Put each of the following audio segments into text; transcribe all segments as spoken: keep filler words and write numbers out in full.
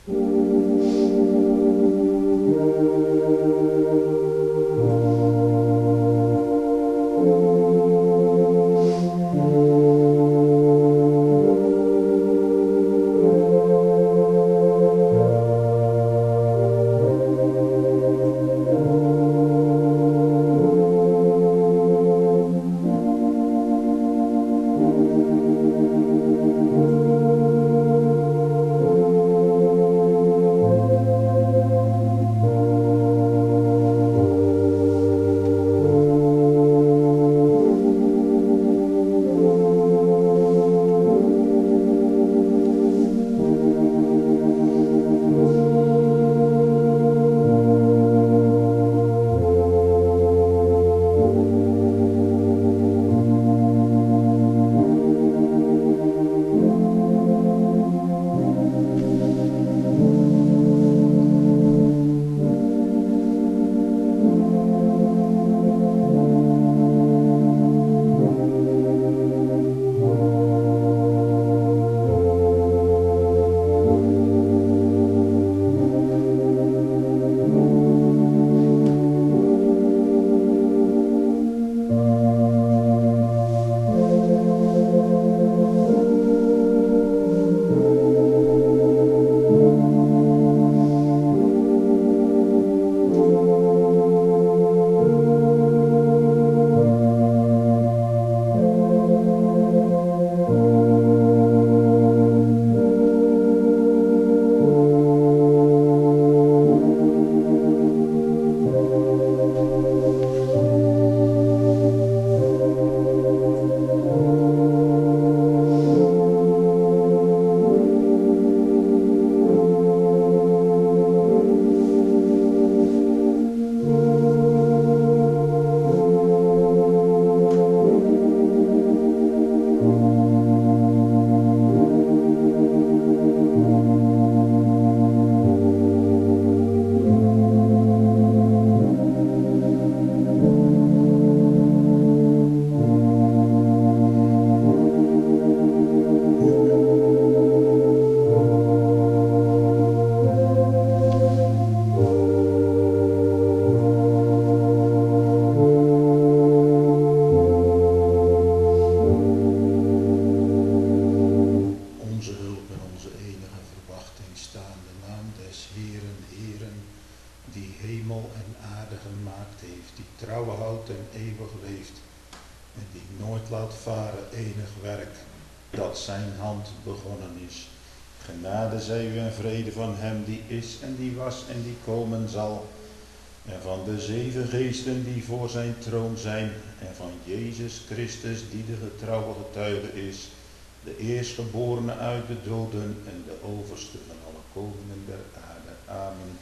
laat varen enig werk dat zijn hand begonnen is. Genade zij u en vrede van hem die is en die was en die komen zal, en van de zeven geesten die voor zijn troon zijn, en van Jezus Christus die de getrouwe getuige is, de eerstgeborene uit de doden en de overste van alle koningen der aarde. Amen.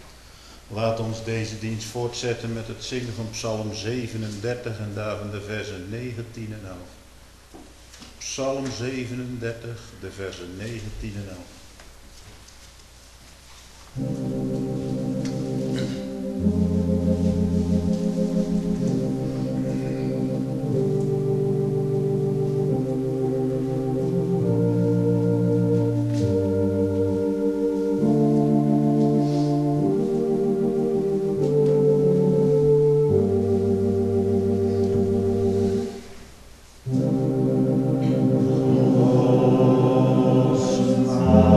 Laat ons deze dienst voortzetten met het zingen van Psalm zevenendertig en daarvan de versen negentien en elf. Psalm zevenendertig, de versen negentien en elf. Oh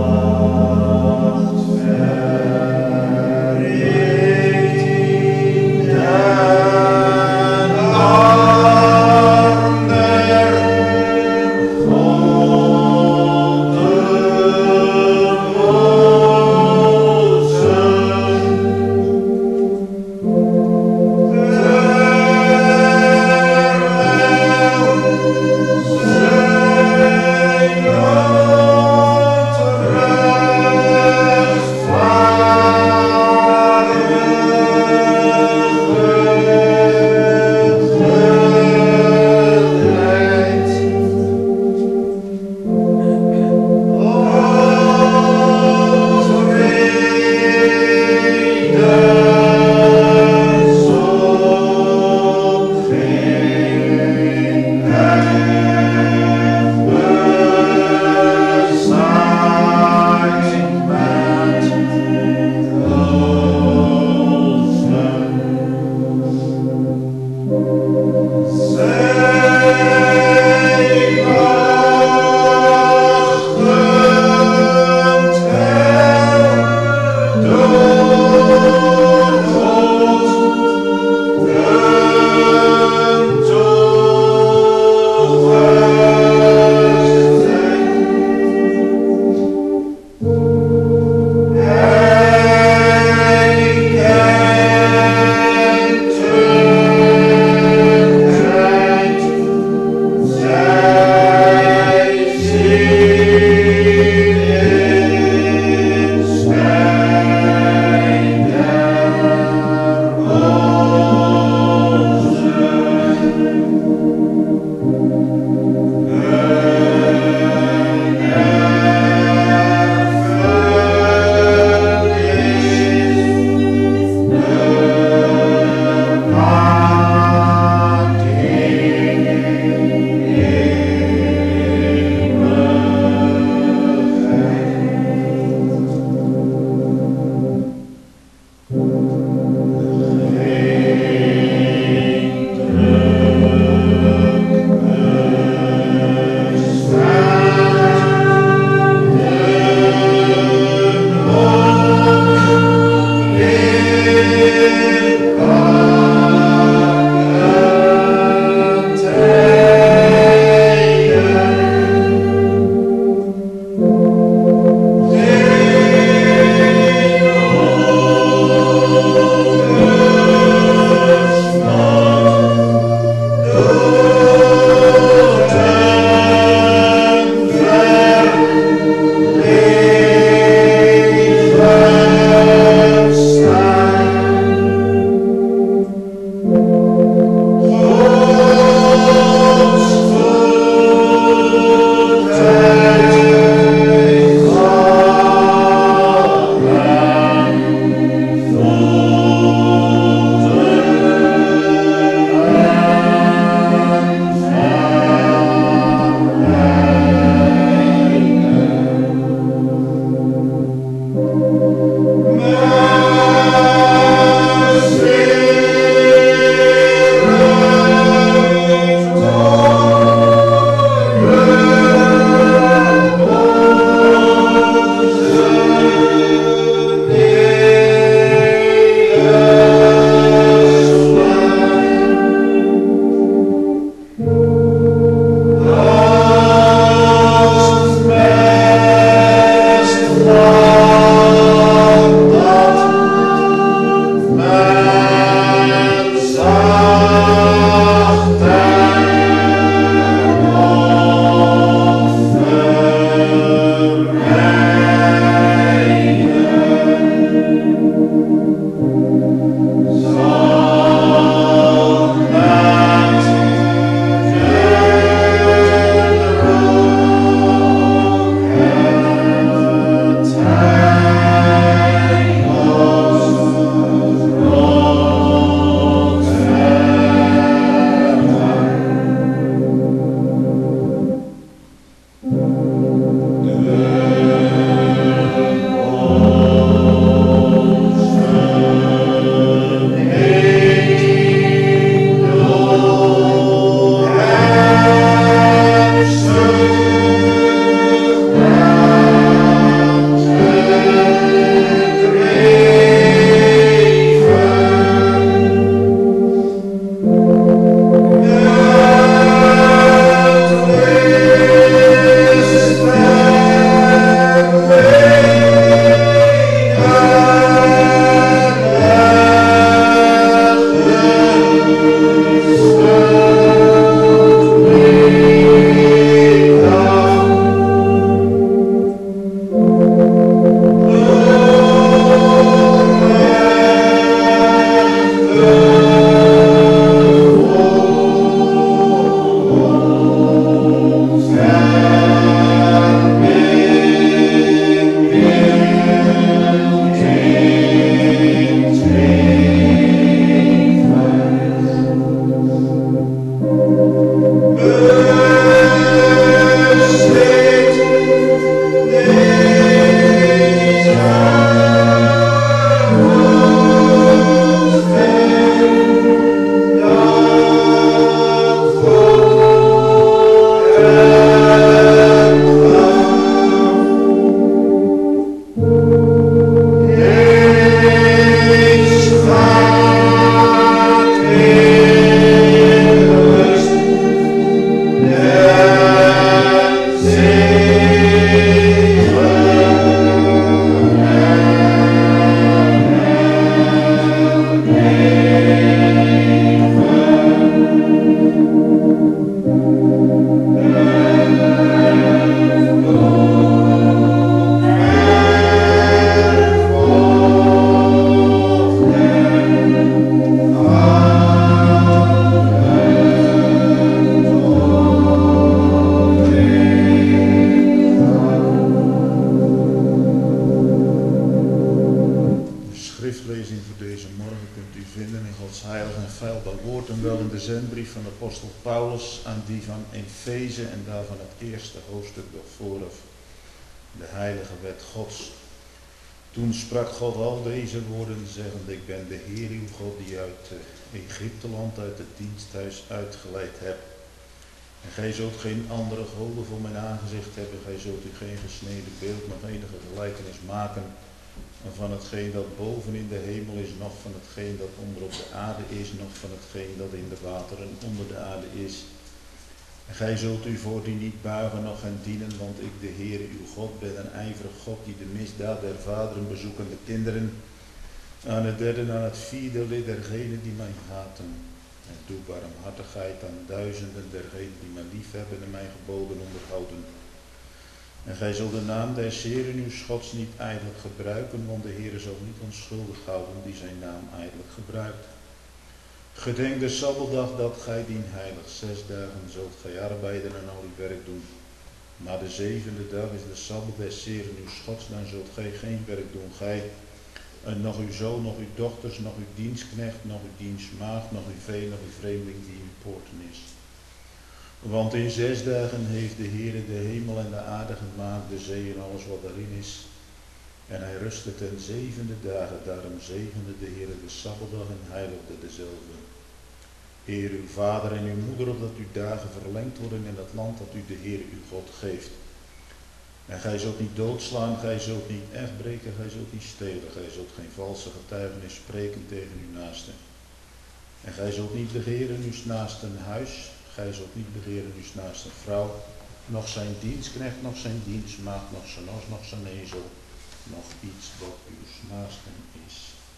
schriftlezing voor deze morgen kunt u vinden in Gods heilig en feilbaar woord en wel in de zendbrief van de apostel Paulus aan die van Efeze en daarvan het eerste hoofdstuk door vooraf, de heilige wet Gods. Toen sprak God al deze woorden, zeggend: ik ben de Heer uw God die uit Egypteland, uit het diensthuis uitgeleid hebt. En gij zult geen andere goden voor mijn aangezicht hebben, gij zult u geen gesneden beeld nog enige gelijkenis maken van hetgeen dat boven in de hemel is, nog van hetgeen dat onder op de aarde is, nog van hetgeen dat in de wateren onder de aarde is. En gij zult u voor die niet buigen, noch hen dienen, want ik, de Heere uw God, ben een ijverig God die de misdaad der vaderen bezoeken de kinderen, aan het derde en aan het vierde lid dergenen die mij haten. En doe barmhartigheid aan duizenden dergenen die mij liefhebben en mijn geboden onderhouden. En gij zult de naam des Heeren uw Gods niet ijdelijk gebruiken, want de Heere zal niet onschuldig houden die zijn naam ijdelijk gebruikt. Gedenk de Sabbatdag dat gij dien heilig. Zes dagen zult gij arbeiden en al uw werk doen. Maar de zevende dag is de Sabbat des Heeren uw Gods, dan zult gij geen werk doen. Gij, en nog uw zoon, nog uw dochters, nog uw dienstknecht, nog uw dienstmaagd, nog uw vee, nog uw vreemdeling die in uw poorten is. Want in zes dagen heeft de Heere de hemel en de aarde gemaakt, de zee en alles wat daarin is. En hij rustte ten zevende dagen, daarom zegende de Heere de Sabbatdag en heiligde dezelfde. Eer uw vader en uw moeder, opdat uw dagen verlengd worden in het land dat u de Heere uw God geeft. En gij zult niet doodslaan, gij zult niet afbreken, gij zult niet stelen, gij zult geen valse getuigenis spreken tegen uw naaste. En gij zult niet begeren uw naasten huis, gij zult niet begeren uw naaste vrouw, nog zijn dienstknecht, nog zijn dienstmaagd, nog zijn os, nog zijn ezel, nog iets wat uw naasten is.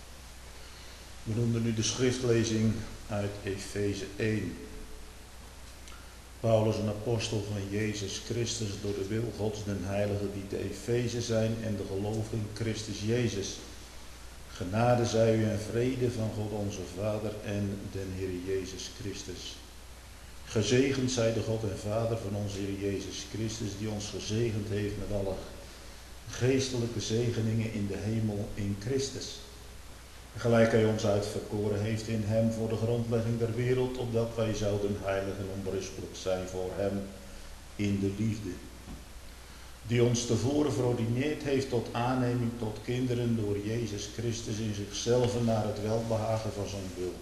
We noemden nu de schriftlezing uit Efeze één. Paulus, een apostel van Jezus Christus, door de wil Gods den Heilige, die te Efeze zijn en de gelovigen in Christus Jezus. Genade zij u en vrede van God onze Vader en den Heer Jezus Christus. Gezegend zij de God en Vader van onze Heer Jezus Christus, die ons gezegend heeft met alle geestelijke zegeningen in de hemel in Christus. Gelijk hij ons uitverkoren heeft in hem voor de grondlegging der wereld, opdat wij zouden heilig en onberispelijk zijn voor hem in de liefde. Die ons tevoren verordineerd heeft tot aanneming tot kinderen door Jezus Christus in zichzelf naar het welbehagen van zijn wil.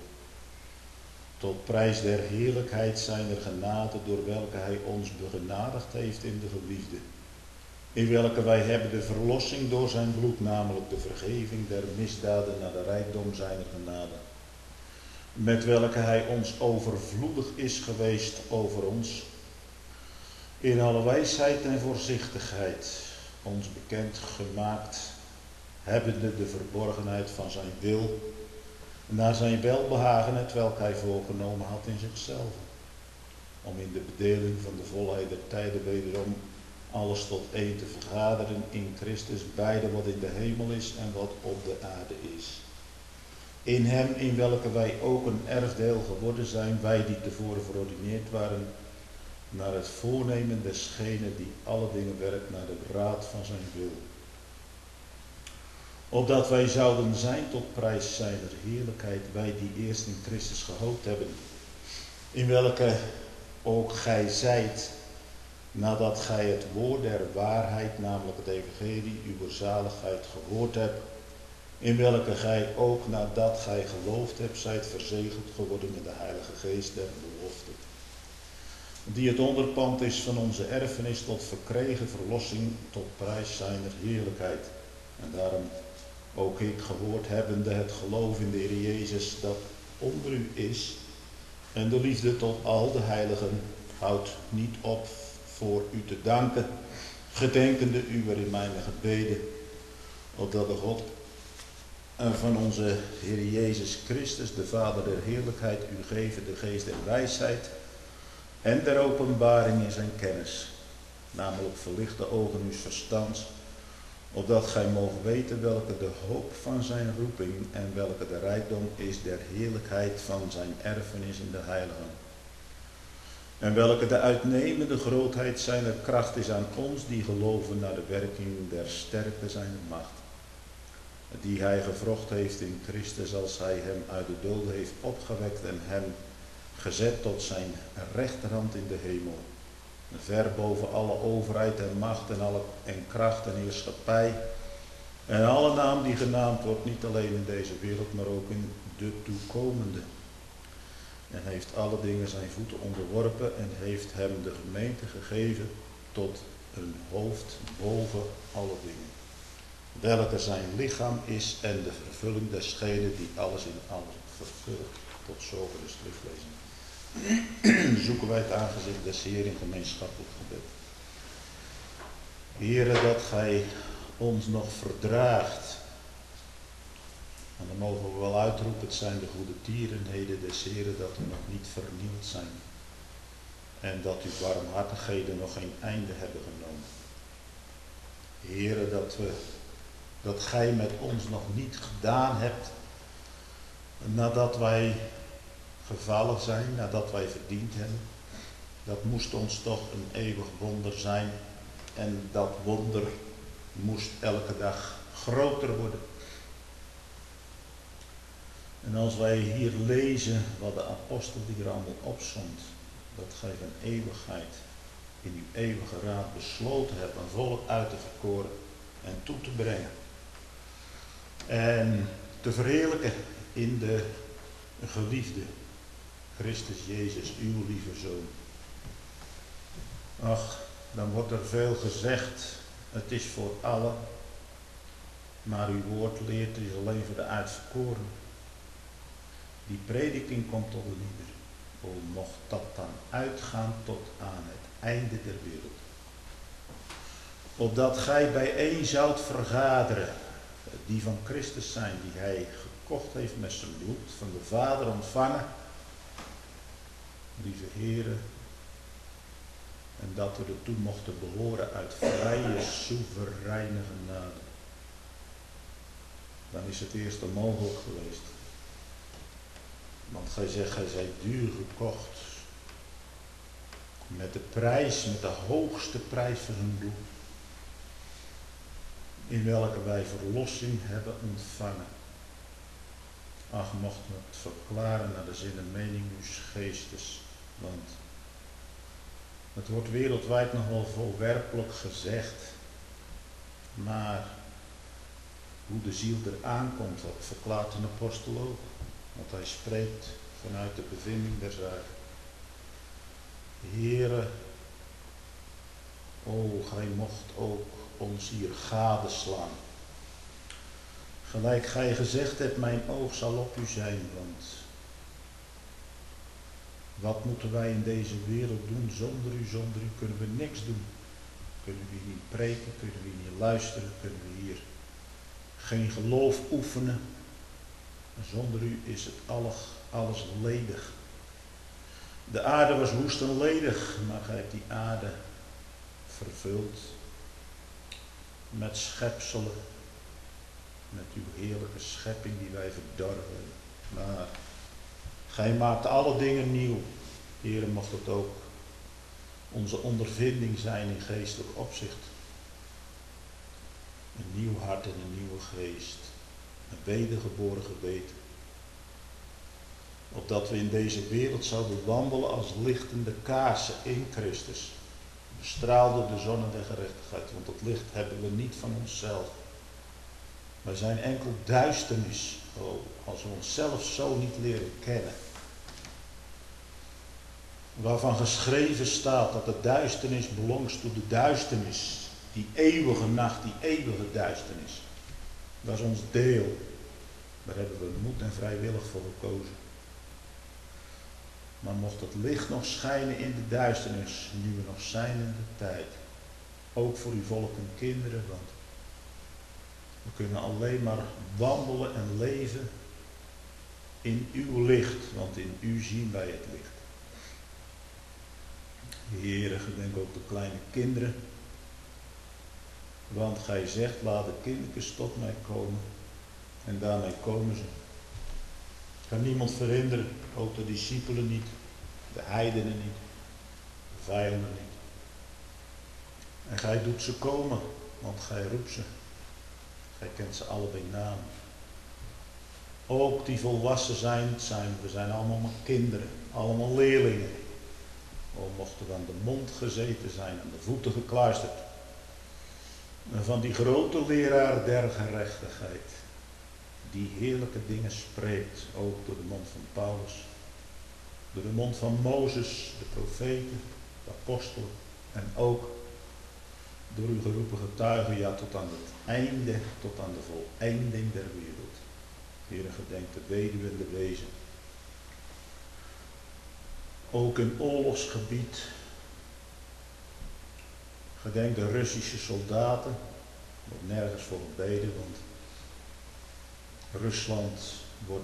Tot prijs der heerlijkheid zijner genade, door welke hij ons begenadigd heeft in de geliefde. In welke wij hebben de verlossing door zijn bloed, namelijk de vergeving der misdaden naar de rijkdom zijner genade. Met welke hij ons overvloedig is geweest over ons, in alle wijsheid en voorzichtigheid, ons bekend gemaakt, hebbende de verborgenheid van zijn wil, naar zijn welbehagen, het welk hij voorgenomen had in zichzelf, om in de bedeling van de volheid der tijden wederom alles tot één te vergaderen in Christus, beide wat in de hemel is en wat op de aarde is. In hem, in welke wij ook een erfdeel geworden zijn, wij die tevoren verordineerd waren, naar het voornemen desgene die alle dingen werkt naar de raad van zijn wil. Opdat wij zouden zijn tot prijs zijner heerlijkheid, wij die eerst in Christus gehoopt hebben, in welke ook gij zijt, nadat gij het woord der waarheid, namelijk het evangelie, uw zaligheid gehoord hebt, in welke gij ook nadat gij geloofd hebt, zijt verzegeld geworden met de Heilige Geest der belofte, die het onderpand is van onze erfenis tot verkregen verlossing tot prijs zijner heerlijkheid. En daarom ook ik gehoord hebbende het geloof in de Heer Jezus dat onder u is, en de liefde tot al de heiligen, houdt niet op voor u te danken, gedenkende uwer in mijn gebeden, opdat de God van onze Heer Jezus Christus, de Vader der heerlijkheid, u geven de geest der wijsheid en der openbaring in zijn kennis, namelijk verlicht de ogen uws verstands, opdat gij mogen weten welke de hoop van zijn roeping en welke de rijkdom is der heerlijkheid van zijn erfenis in de heiligen. En welke de uitnemende grootheid zijner kracht is aan ons die geloven naar de werking der sterkte zijner macht. die hij gevrocht heeft in Christus als hij hem uit de doden heeft opgewekt en hem gezet tot zijn rechterhand in de hemel. Ver boven alle overheid en macht en, alle, en kracht en heerschappij. En alle naam die genaamd wordt, niet alleen in deze wereld, maar ook in de toekomende. En heeft alle dingen zijn voeten onderworpen en heeft hem de gemeente gegeven tot een hoofd boven alle dingen. Welke zijn lichaam is en de vervulling desgene die alles in alles vervult. Tot zover de schriftlezing. Zoeken wij het aangezicht des Heer in gemeenschappelijk gebed. Heere, dat gij ons nog verdraagt. En dan mogen we wel uitroepen, het zijn de goede tierenheden des Heeren dat we nog niet vernield zijn. En dat uw barmhartigheden nog geen einde hebben genomen. Heere, dat we, dat gij met ons nog niet gedaan hebt, nadat wij gevallen zijn, nadat wij verdiend hebben. Dat moest ons toch een eeuwig wonder zijn. En dat wonder moest elke dag groter worden. En als wij hier lezen wat de apostel hier allemaal opzond, dat gij van eeuwigheid in uw eeuwige raad besloten hebt een volk uit te verkoren en toe te brengen. En te verheerlijken in de geliefde Christus Jezus, uw lieve Zoon. Ach, dan wordt er veel gezegd, het is voor allen, maar uw woord leert, het is alleen voor de uitverkoren. Die prediking komt tot een ieder. O, mocht dat dan uitgaan tot aan het einde der wereld. Opdat gij bijeen zoudt vergaderen, die van Christus zijn, die hij gekocht heeft met zijn bloed, van de Vader ontvangen. Lieve Heren, en dat we ertoe mochten behoren uit vrije, soevereine genade. Dan is het eerst onmogelijk geweest. Want gij zegt, gij zijt duur gekocht. Met de prijs, met de hoogste prijs van zijn bloed. In welke wij verlossing hebben ontvangen. Ach, mochten we het verklaren naar de zin en mening uws geestes. Want het wordt wereldwijd nog wel voorwerpelijk gezegd. Maar hoe de ziel er aankomt, dat verklaart een apostel ook. Want hij spreekt vanuit de bevinding der zaak. Heere, o, gij mocht ook ons hier gadeslaan. Gelijk gij gezegd hebt, mijn oog zal op u zijn, want wat moeten wij in deze wereld doen zonder u? Zonder u kunnen we niks doen. Kunnen we hier niet preken, kunnen we hier niet luisteren, kunnen we hier geen geloof oefenen. Zonder u is het alles, alles ledig. De aarde was woest en ledig, maar gij hebt die aarde vervuld met schepselen, met uw heerlijke schepping die wij verdorven. Maar gij maakt alle dingen nieuw. Heere, mocht het ook onze ondervinding zijn in geestelijk opzicht. Een nieuw hart en een nieuwe geest. Een wedergeboren geweten. Opdat we in deze wereld zouden wandelen als lichtende kaarsen in Christus. Bestraalde de zon der gerechtigheid. Want het licht hebben we niet van onszelf. Wij zijn enkel duisternis. Oh, als we onszelf zo niet leren kennen. Waarvan geschreven staat dat de duisternis belongs to de duisternis. Die eeuwige nacht, die eeuwige duisternis. Dat is ons deel. Daar hebben we moed en vrijwillig voor gekozen. Maar mocht het licht nog schijnen in de duisternis, nu we nog zijn in de tijd. Ook voor uw volk en kinderen, want we kunnen alleen maar wandelen en leven in uw licht, want in u zien wij het licht. Heere, gedenk ook de kleine kinderen. Want gij zegt, laat de kindertjes tot mij komen. En daarmee komen ze. Kan niemand verhinderen, ook de discipelen niet, de heidenen niet, de vijanden niet. En gij doet ze komen, want gij roept ze. Gij kent ze alle bij naam. Ook die volwassen zijn, zijn, we zijn allemaal maar kinderen, allemaal leerlingen. O, mochten we aan de mond gezeten zijn, aan de voeten gekluisterd. En van die grote leraar der gerechtigheid, die heerlijke dingen spreekt, ook door de mond van Paulus, door de mond van Mozes, de profeten, de apostelen en ook door uw geroepen getuigen, ja, tot aan het einde, tot aan de voleinding der wereld. Heere, gedenk de weduwe en de wezen. Ook in oorlogsgebied. Gedenk de Russische soldaten. Er wordt nergens voor gebeden, want Rusland wordt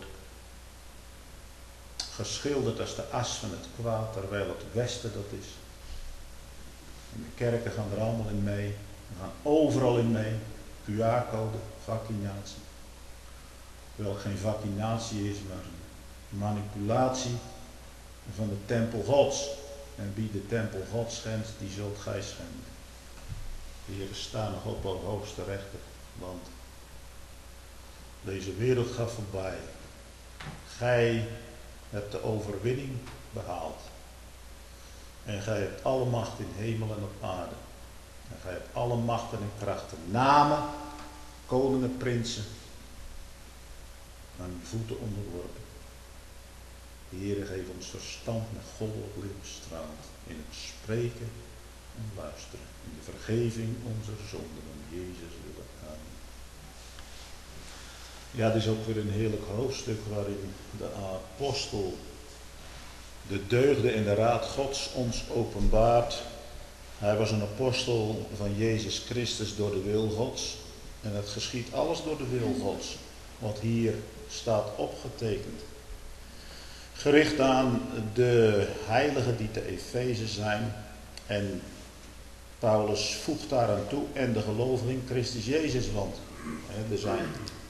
geschilderd als de as van het kwaad, terwijl het Westen dat is. En de kerken gaan er allemaal in mee. We gaan overal in mee. Q R-code, vaccinatie. Terwijl het geen vaccinatie is, maar een manipulatie van de tempel Gods. En wie de tempel Gods schendt, die zult gij schenden. De Heer staat nog op al hoogste rechter, want deze wereld gaat voorbij. Gij hebt de overwinning behaald. En gij hebt alle macht in hemel en op aarde. En gij hebt alle machten en krachten. Namen, koningen, prinsen. Aan uw voeten onderworpen. De Heere geeft ons verstand met goddelijk lichtstraalt. In het spreken en luisteren. In de vergeving onze zonden. Om Jezus willen. Amen. Ja, dit is ook weer een heerlijk hoofdstuk waarin de apostel de deugden en de raad Gods ons openbaart. Hij was een apostel van Jezus Christus door de wil Gods. En het geschiedt alles door de wil Gods. Wat hier staat opgetekend. Gericht aan de heiligen die te Efeze zijn. En Paulus voegt daaraan toe. En de gelovigen in Christus Jezus. Want hè, er zijn,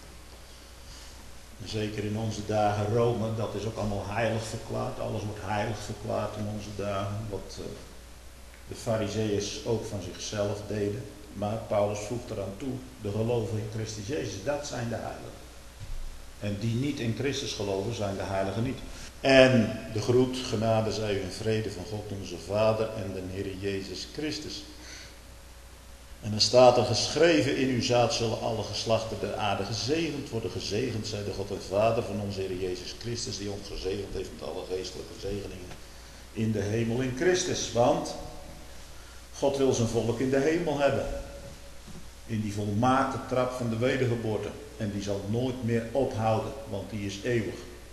zeker in onze dagen, Rome, dat is ook allemaal heilig verklaard. Alles wordt heilig verklaard in onze dagen. Wat uh, de Farizeeërs ook van zichzelf deden. Maar Paulus voegt eraan toe. De gelovigen in Christus Jezus, dat zijn de heiligen. En die niet in Christus geloven, zijn de heiligen niet. En de groet, genade zij u en vrede van God onze Vader en de Heer Jezus Christus. En dan staat er geschreven, in uw zaad zullen alle geslachten der aarde gezegend worden. Gezegend zij de God en Vader van onze Heer Jezus Christus, die ons gezegend heeft met alle geestelijke zegeningen in de hemel in Christus. Want God wil zijn volk in de hemel hebben. In die volmaakte trap van de wedergeboorte. En die zal nooit meer ophouden, want die is eeuwig.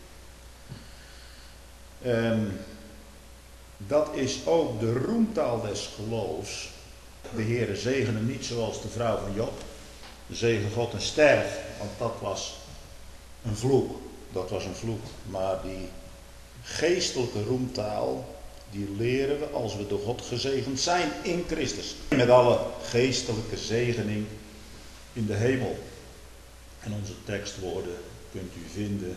En dat is ook de roemtaal des geloofs. De Heere zegene niet zoals de vrouw van Job. Zegen God en sterf, want dat was een vloek. Dat was een vloek. Maar die geestelijke roemtaal, die leren we als we door God gezegend zijn in Christus. Met alle geestelijke zegening in de hemel. En onze tekstwoorden kunt u vinden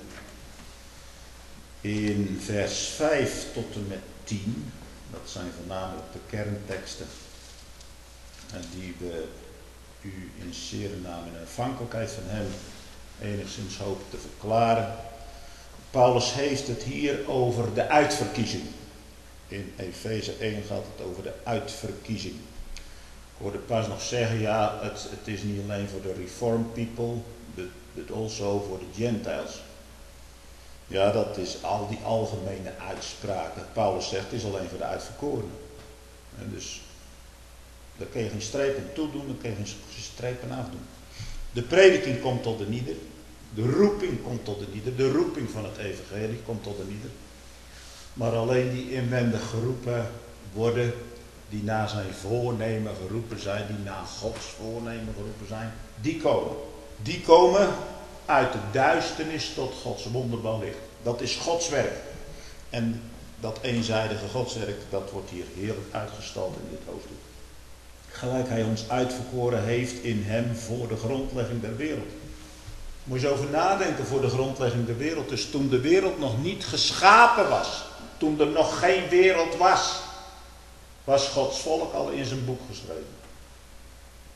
in vers vijf tot en met tien. Dat zijn voornamelijk de kernteksten. En die we u in zere naam en afhankelijkheid van hem enigszins hopen te verklaren. Paulus heeft het hier over de uitverkiezing. In Efeze één gaat het over de uitverkiezing. Ik hoorde pas nog zeggen, ja, het, het is niet alleen voor de Reformed people, but, but also voor de Gentiles. Ja, dat is al die algemene uitspraken. Paulus zegt, het is alleen voor de uitverkorenen. En dus, daar kun je geen strepen toe doen, daar kun je geen strepen afdoen. De prediking komt tot de nieder. De roeping komt tot de nieder. De roeping van het evangelie komt tot de nieder. Maar alleen die inwendig geroepen worden, die na zijn voornemen geroepen zijn, die na Gods voornemen geroepen zijn, die komen. Die komen uit de duisternis tot Gods wonderbaar licht. Dat is Gods werk. En dat eenzijdige Godswerk, dat wordt hier heerlijk uitgestald in dit hoofdstuk. Gelijk hij ons uitverkoren heeft in hem voor de grondlegging der wereld. Moet je eens over nadenken, voor de grondlegging der wereld. Dus toen de wereld nog niet geschapen was, toen er nog geen wereld was, was Gods volk al in zijn boek geschreven.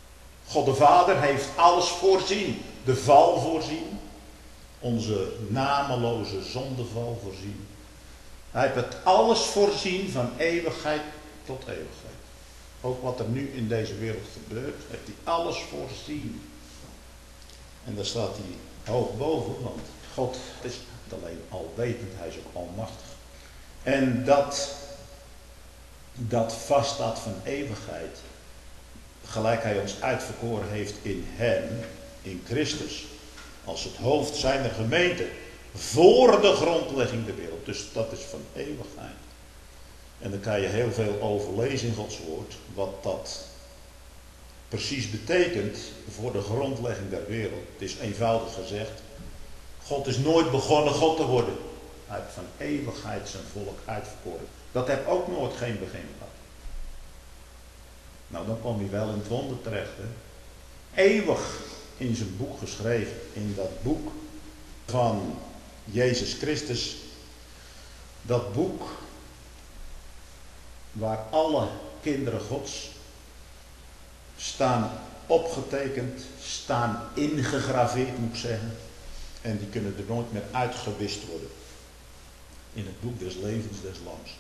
God de Vader heeft alles voorzien. De val voorzien. Onze nameloze zondeval voorzien. Hij heeft het alles voorzien van eeuwigheid tot eeuwigheid. Ook wat er nu in deze wereld gebeurt, heeft hij alles voorzien. En daar staat hij hoog boven, want God is niet alleen alwetend, hij is ook almachtig. En dat, dat vaststaat van eeuwigheid, gelijk hij ons uitverkoren heeft in hem, in Christus, als het hoofd zijner gemeente, voor de grondlegging der wereld. Dus dat is van eeuwigheid. En dan kan je heel veel over lezen in Gods woord, wat dat precies betekent voor de grondlegging der wereld. Het is eenvoudig gezegd, God is nooit begonnen God te worden. Hij heeft van eeuwigheid zijn volk uitverkoren. Dat heeft ook nooit geen begin gehad. Nou, dan kom je wel in het wonder terecht. Hè? Eeuwig in zijn boek geschreven, in dat boek van Jezus Christus. Dat boek waar alle kinderen Gods staan opgetekend, staan ingegraveerd moet ik zeggen. En die kunnen er nooit meer uitgewist worden. In het boek des levens des lams.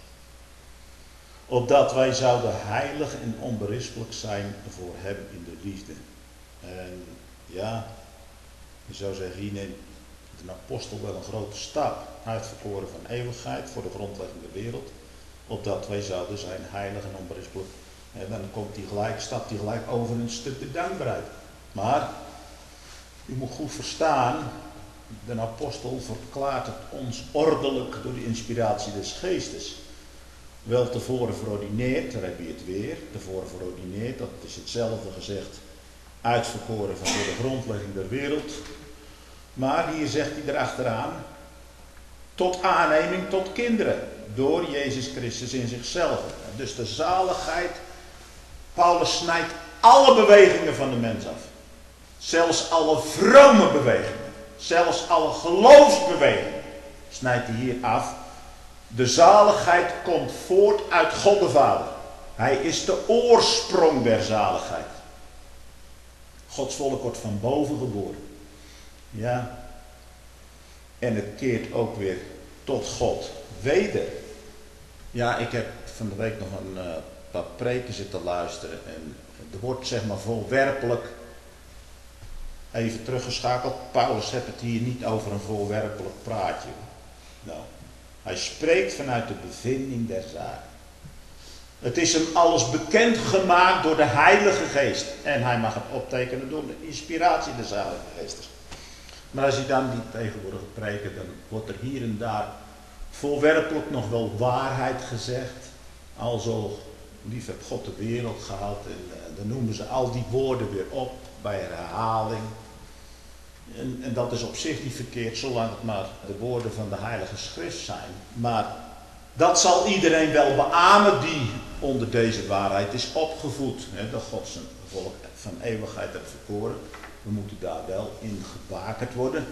Opdat wij zouden heilig en onberispelijk zijn voor hem in de liefde. En ja, je zou zeggen, hier neemt de apostel wel een grote stap. Uitverkoren van eeuwigheid voor de grondlegging der wereld. Opdat wij zouden zijn heilig en onberispelijk. En dan komt hij gelijk, stapt hij gelijk over een stuk de dankbaarheid. Maar, u moet goed verstaan, de apostel verklaart het ons ordelijk door de inspiratie des geestes. Wel tevoren verordineerd, daar heb je het weer, tevoren verordineerd, dat is hetzelfde gezegd, uitverkoren van voor de grondlegging der wereld. Maar hier zegt hij erachteraan, tot aanneming tot kinderen, door Jezus Christus in zichzelf. Dus de zaligheid, Paulus snijdt alle bewegingen van de mens af. Zelfs alle vrome bewegingen, zelfs alle geloofsbewegingen snijdt hij hier af. De zaligheid komt voort uit God de Vader. Hij is de oorsprong der zaligheid. Gods volk wordt van boven geboren. Ja. En het keert ook weer tot God weder. Ja, ik heb van de week nog een uh, paar preken zitten luisteren. En er wordt zeg maar voorwerpelijk even teruggeschakeld. Paulus heeft het hier niet over een voorwerpelijk praatje. Nou, hij spreekt vanuit de bevinding der zaak. Het is hem alles bekend gemaakt door de Heilige Geest. En hij mag het optekenen door de inspiratie des Heilige Geestes. Maar als hij dan die tegenwoordig preken, dan wordt er hier en daar voorwerpelijk nog wel waarheid gezegd. Alzo lief heb God de wereld gehad. En uh, dan noemen ze al die woorden weer op bij herhaling. En, en dat is op zich niet verkeerd, zolang het maar de woorden van de Heilige Schrift zijn. Maar dat zal iedereen wel beamen die onder deze waarheid is opgevoed. Hè, dat God zijn volk van eeuwigheid heeft verkoren. We moeten daar wel in gebakerd worden.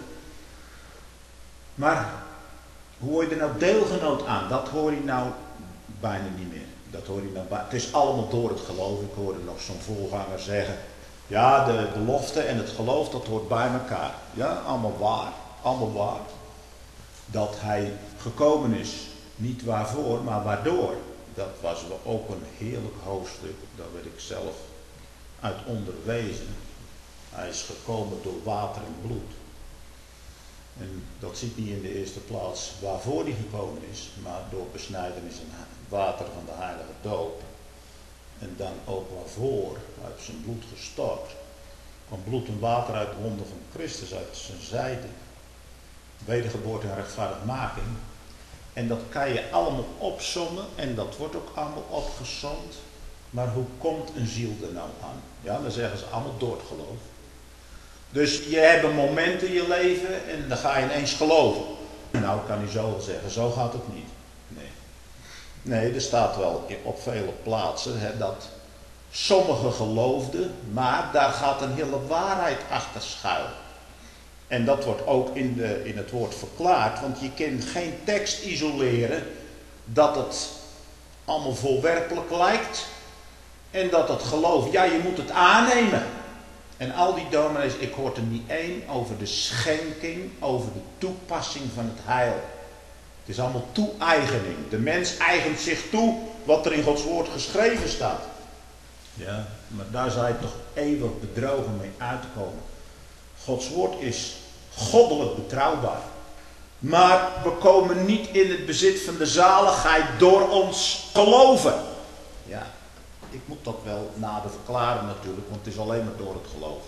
Maar hoe hoor je er nou deelgenoot aan? Dat hoor je nou bijna niet meer. Dat hoor je nou bij... Het is allemaal door het geloof. Ik hoorde nog zo'n voorganger zeggen. Ja, de belofte en het geloof, dat hoort bij elkaar. Ja, allemaal waar. Allemaal waar. Dat hij gekomen is. Niet waarvoor, maar waardoor. Dat was wel ook een heerlijk hoofdstuk. Daar werd ik zelf uit onderwezen. Hij is gekomen door water en bloed. En dat ziet niet in de eerste plaats waarvoor hij gekomen is, maar door besnijdenis en water van de heilige doop. En dan ook waarvoor hij heeft zijn bloed gestort. Van bloed en water uit de wonden van Christus, uit zijn zijde. Wedergeboorte en rechtvaardigmaking. En dat kan je allemaal opsommen en dat wordt ook allemaal opgesomd. Maar hoe komt een ziel er nou aan? Ja, dan zeggen ze allemaal door het geloof. Dus je hebt een moment in je leven en dan ga je ineens geloven. Nou, kan je zo wel zeggen, zo gaat het niet. Nee, nee er staat wel op vele plaatsen hè, dat sommigen geloofden, maar daar gaat een hele waarheid achter schuil. En dat wordt ook in, de, in het woord verklaard, want je kunt geen tekst isoleren dat het allemaal voorwerpelijk lijkt. En dat het geloof, ja je moet het aannemen. En al die dominees, ik hoor er niet één over de schenking, over de toepassing van het heil. Het is allemaal toe-eigening. De mens eigent zich toe wat er in Gods woord geschreven staat. Ja, maar daar zou je toch eeuwig bedrogen mee uitkomen. Gods woord is goddelijk betrouwbaar. Maar we komen niet in het bezit van de zaligheid door ons geloven. Ja, ik moet dat wel nader verklaren natuurlijk, want het is alleen maar door het geloof.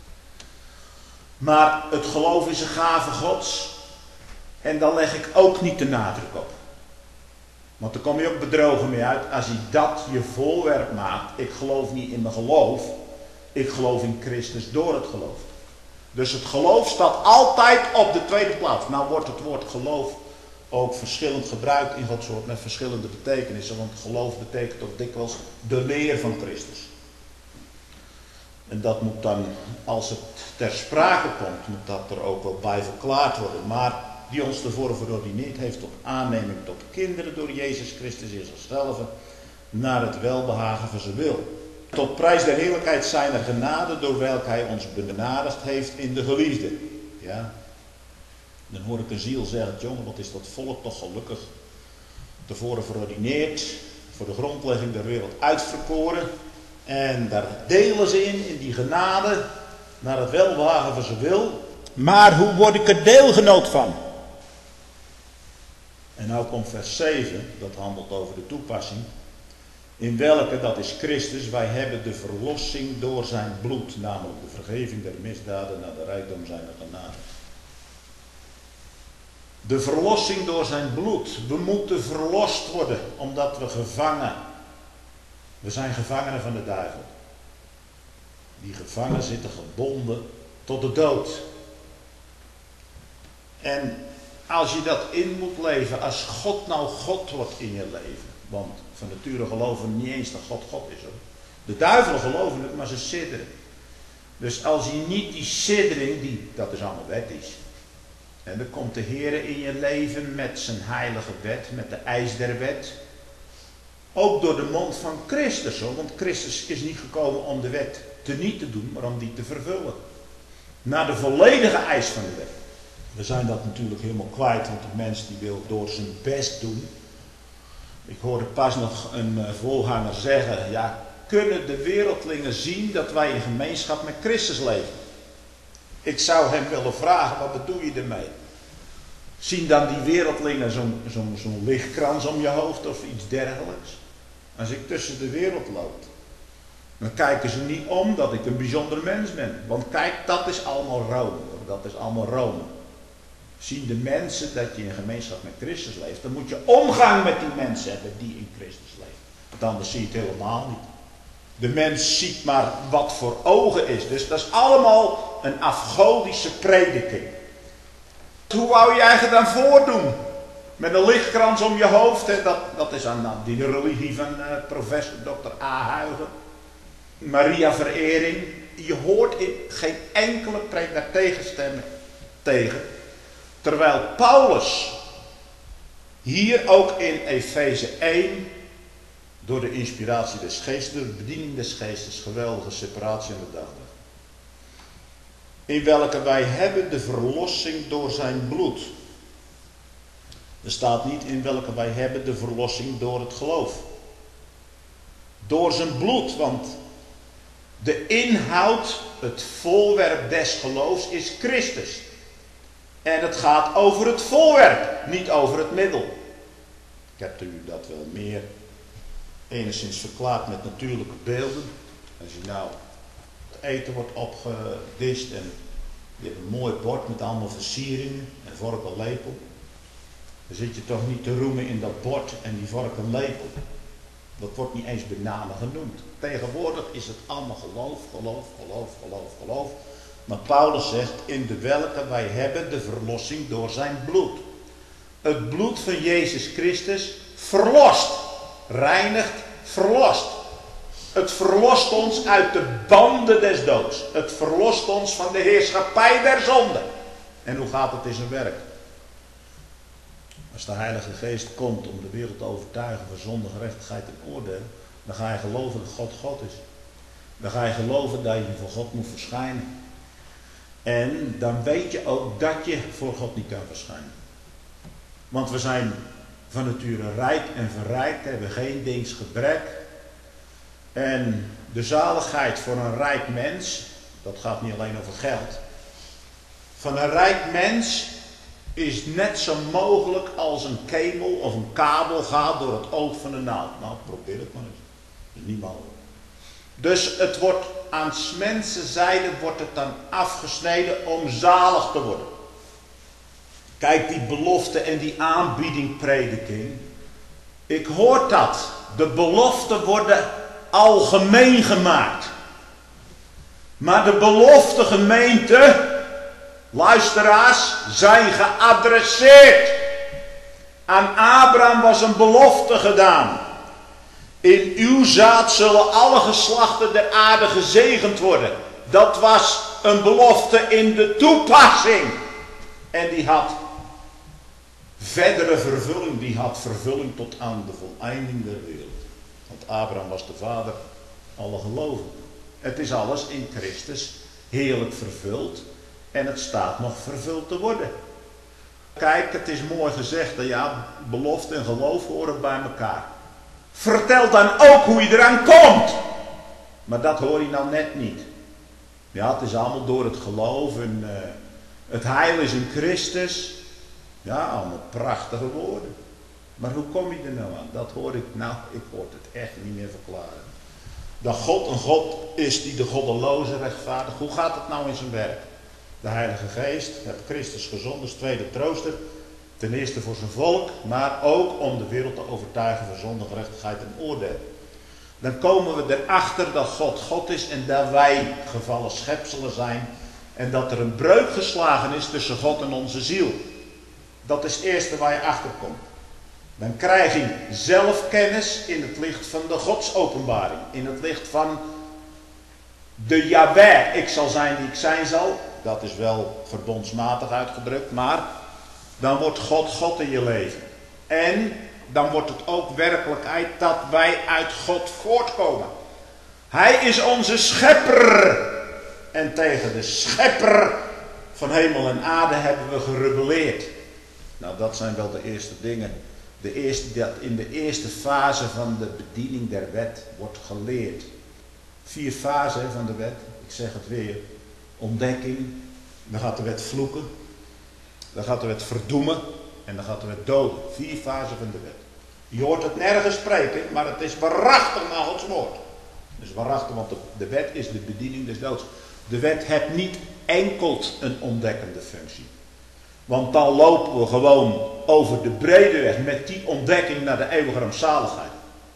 Maar het geloof is een gave Gods. En daar leg ik ook niet de nadruk op. Want daar kom je ook bedrogen mee uit als je dat je voorwerp maakt. Ik geloof niet in mijn geloof. Ik geloof in Christus door het geloof. Dus het geloof staat altijd op de tweede plaats. Nou wordt het woord geloof ook verschillend gebruikt in Gods woord met verschillende betekenissen. Want geloof betekent ook dikwijls de leer van Christus. En dat moet dan, als het ter sprake komt, moet dat er ook wel bij verklaard worden. Maar die ons ervoor verordineerd heeft tot aanneming tot kinderen door Jezus Christus is zelf naar het welbehagen van zijn wil. Tot prijs der heerlijkheid zijn er genade door welke hij ons benadigd heeft in de geliefde. Ja. Dan hoor ik een ziel zeggen, jongen, wat is dat volk toch gelukkig. Tevoren verordineerd, voor de grondlegging der wereld uitverkoren. En daar delen ze in, in die genade, naar het welbehagen van zijn wil. Maar hoe word ik er deelgenoot van? En nou komt vers zeven, dat handelt over de toepassing. In welke, dat is Christus, wij hebben de verlossing door zijn bloed, namelijk de vergeving der misdaden naar de rijkdom zijner genade. De verlossing door zijn bloed. We moeten verlost worden, omdat we gevangen. We zijn gevangenen van de duivel. Die gevangen zitten gebonden tot de dood. En als je dat in moet leven, als God nou God wordt in je leven. Want van nature geloven we niet eens dat God God is. Hoor. De duivelen geloven het, maar ze sidderen. Dus als je niet die siddering, die, dat is allemaal wettisch. En dan komt de Heer in je leven met zijn heilige wet, met de eis der wet. Ook door de mond van Christus. Hoor. Want Christus is niet gekomen om de wet teniet te doen, maar om die te vervullen. Naar de volledige eis van de wet. We zijn dat natuurlijk helemaal kwijt, want de mens die wil door zijn best doen. Ik hoorde pas nog een uh, voorganger zeggen, ja, kunnen de wereldlingen zien dat wij in gemeenschap met Christus leven? Ik zou hem willen vragen, wat bedoel je ermee? Zien dan die wereldlingen zo'n zo'n zo'n lichtkrans om je hoofd of iets dergelijks? Als ik tussen de wereld loop, dan kijken ze niet om dat ik een bijzonder mens ben. Want kijk, dat is allemaal Rome. Dat is allemaal Rome. Zien de mensen dat je in gemeenschap met Christus leeft, dan moet je omgang met die mensen hebben die in Christus leven. Want anders zie je het helemaal niet. De mens ziet maar wat voor ogen is. Dus dat is allemaal een afgodische prediking. Hoe wou je eigenlijk dan voordoen? Met een lichtkrans om je hoofd. Hè? Dat, dat is aan die religie van uh, professor dokter A. Huygen. Maria-verering. Je hoort in geen enkele preek daar tegenstemmen tegen. Terwijl Paulus hier ook in Efeze één, door de inspiratie des geestes, door de bediening des geestes, geweldige separatie aan de dag legt. In welke wij hebben de verlossing door zijn bloed. Er staat niet in welke wij hebben de verlossing door het geloof. Door zijn bloed, want de inhoud, het voorwerp des geloofs is Christus. En het gaat over het voorwerp, niet over het middel. Ik heb u dat wel meer enigszins verklaard met natuurlijke beelden. Als je nou het eten wordt opgedist en je hebt een mooi bord met allemaal versieringen en vork en lepel. Dan zit je toch niet te roemen in dat bord en die vork en lepel. Dat wordt niet eens bij name genoemd. Tegenwoordig is het allemaal geloof, geloof, geloof, geloof, geloof. Maar Paulus zegt, in de welke wij hebben de verlossing door zijn bloed. Het bloed van Jezus Christus verlost, reinigt, verlost. Het verlost ons uit de banden des doods. Het verlost ons van de heerschappij der zonde. En hoe gaat het in zijn werk? Als de Heilige Geest komt om de wereld te overtuigen van zonde, gerechtigheid en oordeel, dan ga je geloven dat God God is. Dan ga je geloven dat je voor God moet verschijnen. En dan weet je ook dat je voor God niet kan verschijnen. Want we zijn van nature rijk en verrijkt, hebben geen dienstgebrek. En de zaligheid voor een rijk mens, dat gaat niet alleen over geld. Van een rijk mens is net zo mogelijk als een kemel of een kabel gaat door het oog van de naald. Nou, probeer het maar eens. Dat is niet mogelijk. Dus het wordt aan mensenzijde wordt het dan afgesneden om zalig te worden. Kijk, die belofte en die aanbiedingprediking. Ik hoor dat. De beloften worden algemeen gemaakt. Maar de belofte gemeente, luisteraars, zijn geadresseerd. Aan Abraham was een belofte gedaan. In uw zaad zullen alle geslachten der aarde gezegend worden. Dat was een belofte in de toepassing. En die had verdere vervulling. Die had vervulling tot aan de voleinding der wereld. Want Abraham was de vader alle gelovigen. Het is alles in Christus heerlijk vervuld. En het staat nog vervuld te worden. Kijk, het is mooi gezegd. Dat ja, belofte en geloof horen bij elkaar. Vertel dan ook hoe je eraan komt. Maar dat hoor je nou net niet. Ja, het is allemaal door het geloof en uh, het heil is in Christus. Ja, allemaal prachtige woorden. Maar hoe kom je er nou aan? Dat hoor ik, nou, ik hoor het echt niet meer verklaren. Dat God een God is die de goddeloze rechtvaardigt. Hoe gaat het nou in zijn werk? De Heilige Geest heeft Christus gezonden als tweede trooster. Ten eerste voor zijn volk, maar ook om de wereld te overtuigen van zonde, gerechtigheid en oordeel. Dan komen we erachter dat God God is en dat wij gevallen schepselen zijn. En dat er een breuk geslagen is tussen God en onze ziel. Dat is het eerste waar je achter komt. Dan krijg je zelfkennis in het licht van de godsopenbaring. In het licht van de Jahweh. Ik zal zijn die ik zijn zal. Dat is wel verbondsmatig uitgedrukt, maar dan wordt God God in je leven. En dan wordt het ook werkelijkheid dat wij uit God voortkomen. Hij is onze schepper. En tegen de schepper van hemel en aarde hebben we gerebelleerd. Nou, dat zijn wel de eerste dingen. De eerste, dat in de eerste fase van de bediening der wet wordt geleerd. Vier fasen van de wet. Ik zeg het weer. Ontdekking. Dan gaat de wet vloeken. Dan gaat de wet verdoemen. En dan gaat de wet doden. Vier fasen van de wet. Je hoort het nergens spreken. Maar het is waarachtig naar Gods woord. Het is waarachtig, want de, de wet is de bediening des doods. De wet heeft niet enkel een ontdekkende functie. Want dan lopen we gewoon over de brede weg met die ontdekking naar de eeuwige rampzaligheid.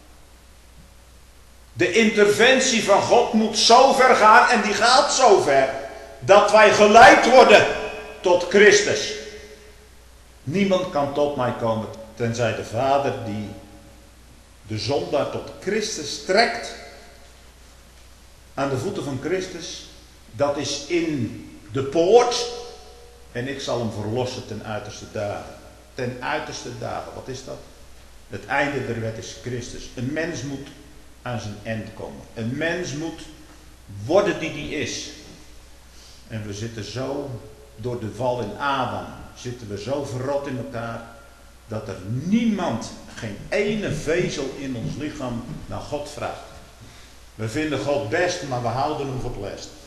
De interventie van God moet zo ver gaan en die gaat zo ver dat wij geleid worden tot Christus. Niemand kan tot mij komen tenzij de Vader die de zondaar tot Christus trekt. Aan de voeten van Christus. Dat is in de poort. En ik zal hem verlossen ten uiterste dagen. Ten uiterste dagen, wat is dat? Het einde der wet is Christus. Een mens moet aan zijn eind komen. Een mens moet worden die die is. En we zitten zo, door de val in Adam, zitten we zo verrot in elkaar, dat er niemand, geen ene vezel in ons lichaam naar God vraagt. We vinden God best, maar we houden hem voor het lest.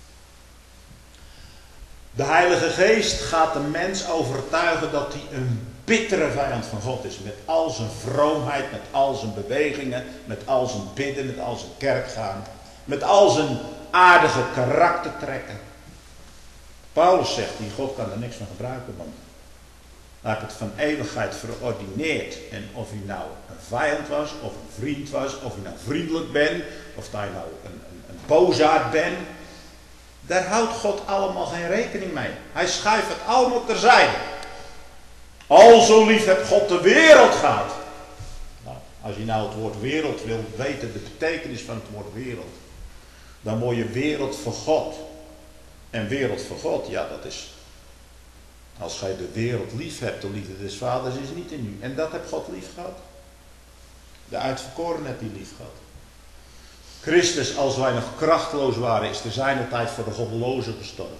De Heilige Geest gaat de mens overtuigen dat hij een bittere vijand van God is. Met al zijn vroomheid, met al zijn bewegingen, met al zijn bidden, met al zijn kerk gaan. Met al zijn aardige karaktertrekken. Paulus zegt, die God kan er niks van gebruiken, want hij heeft het van eeuwigheid verordineerd. En of hij nou een vijand was, of een vriend was, of hij nou vriendelijk bent, of hij nou een, een, een bozaard bent. Daar houdt God allemaal geen rekening mee. Hij schuift het allemaal terzijde. Al zo lief heeft God de wereld gehad. Nou, als je nou het woord wereld wil weten, de betekenis van het woord wereld. Dan word je wereld voor God. En wereld voor God, ja dat is. Als gij de wereld lief hebt, de liefde des vaders is niet in u. En dat heeft God lief gehad. De uitverkoren heeft hij lief gehad. Christus, als wij nog krachteloos waren, is te zijner tijd voor de goddelozen gestorven.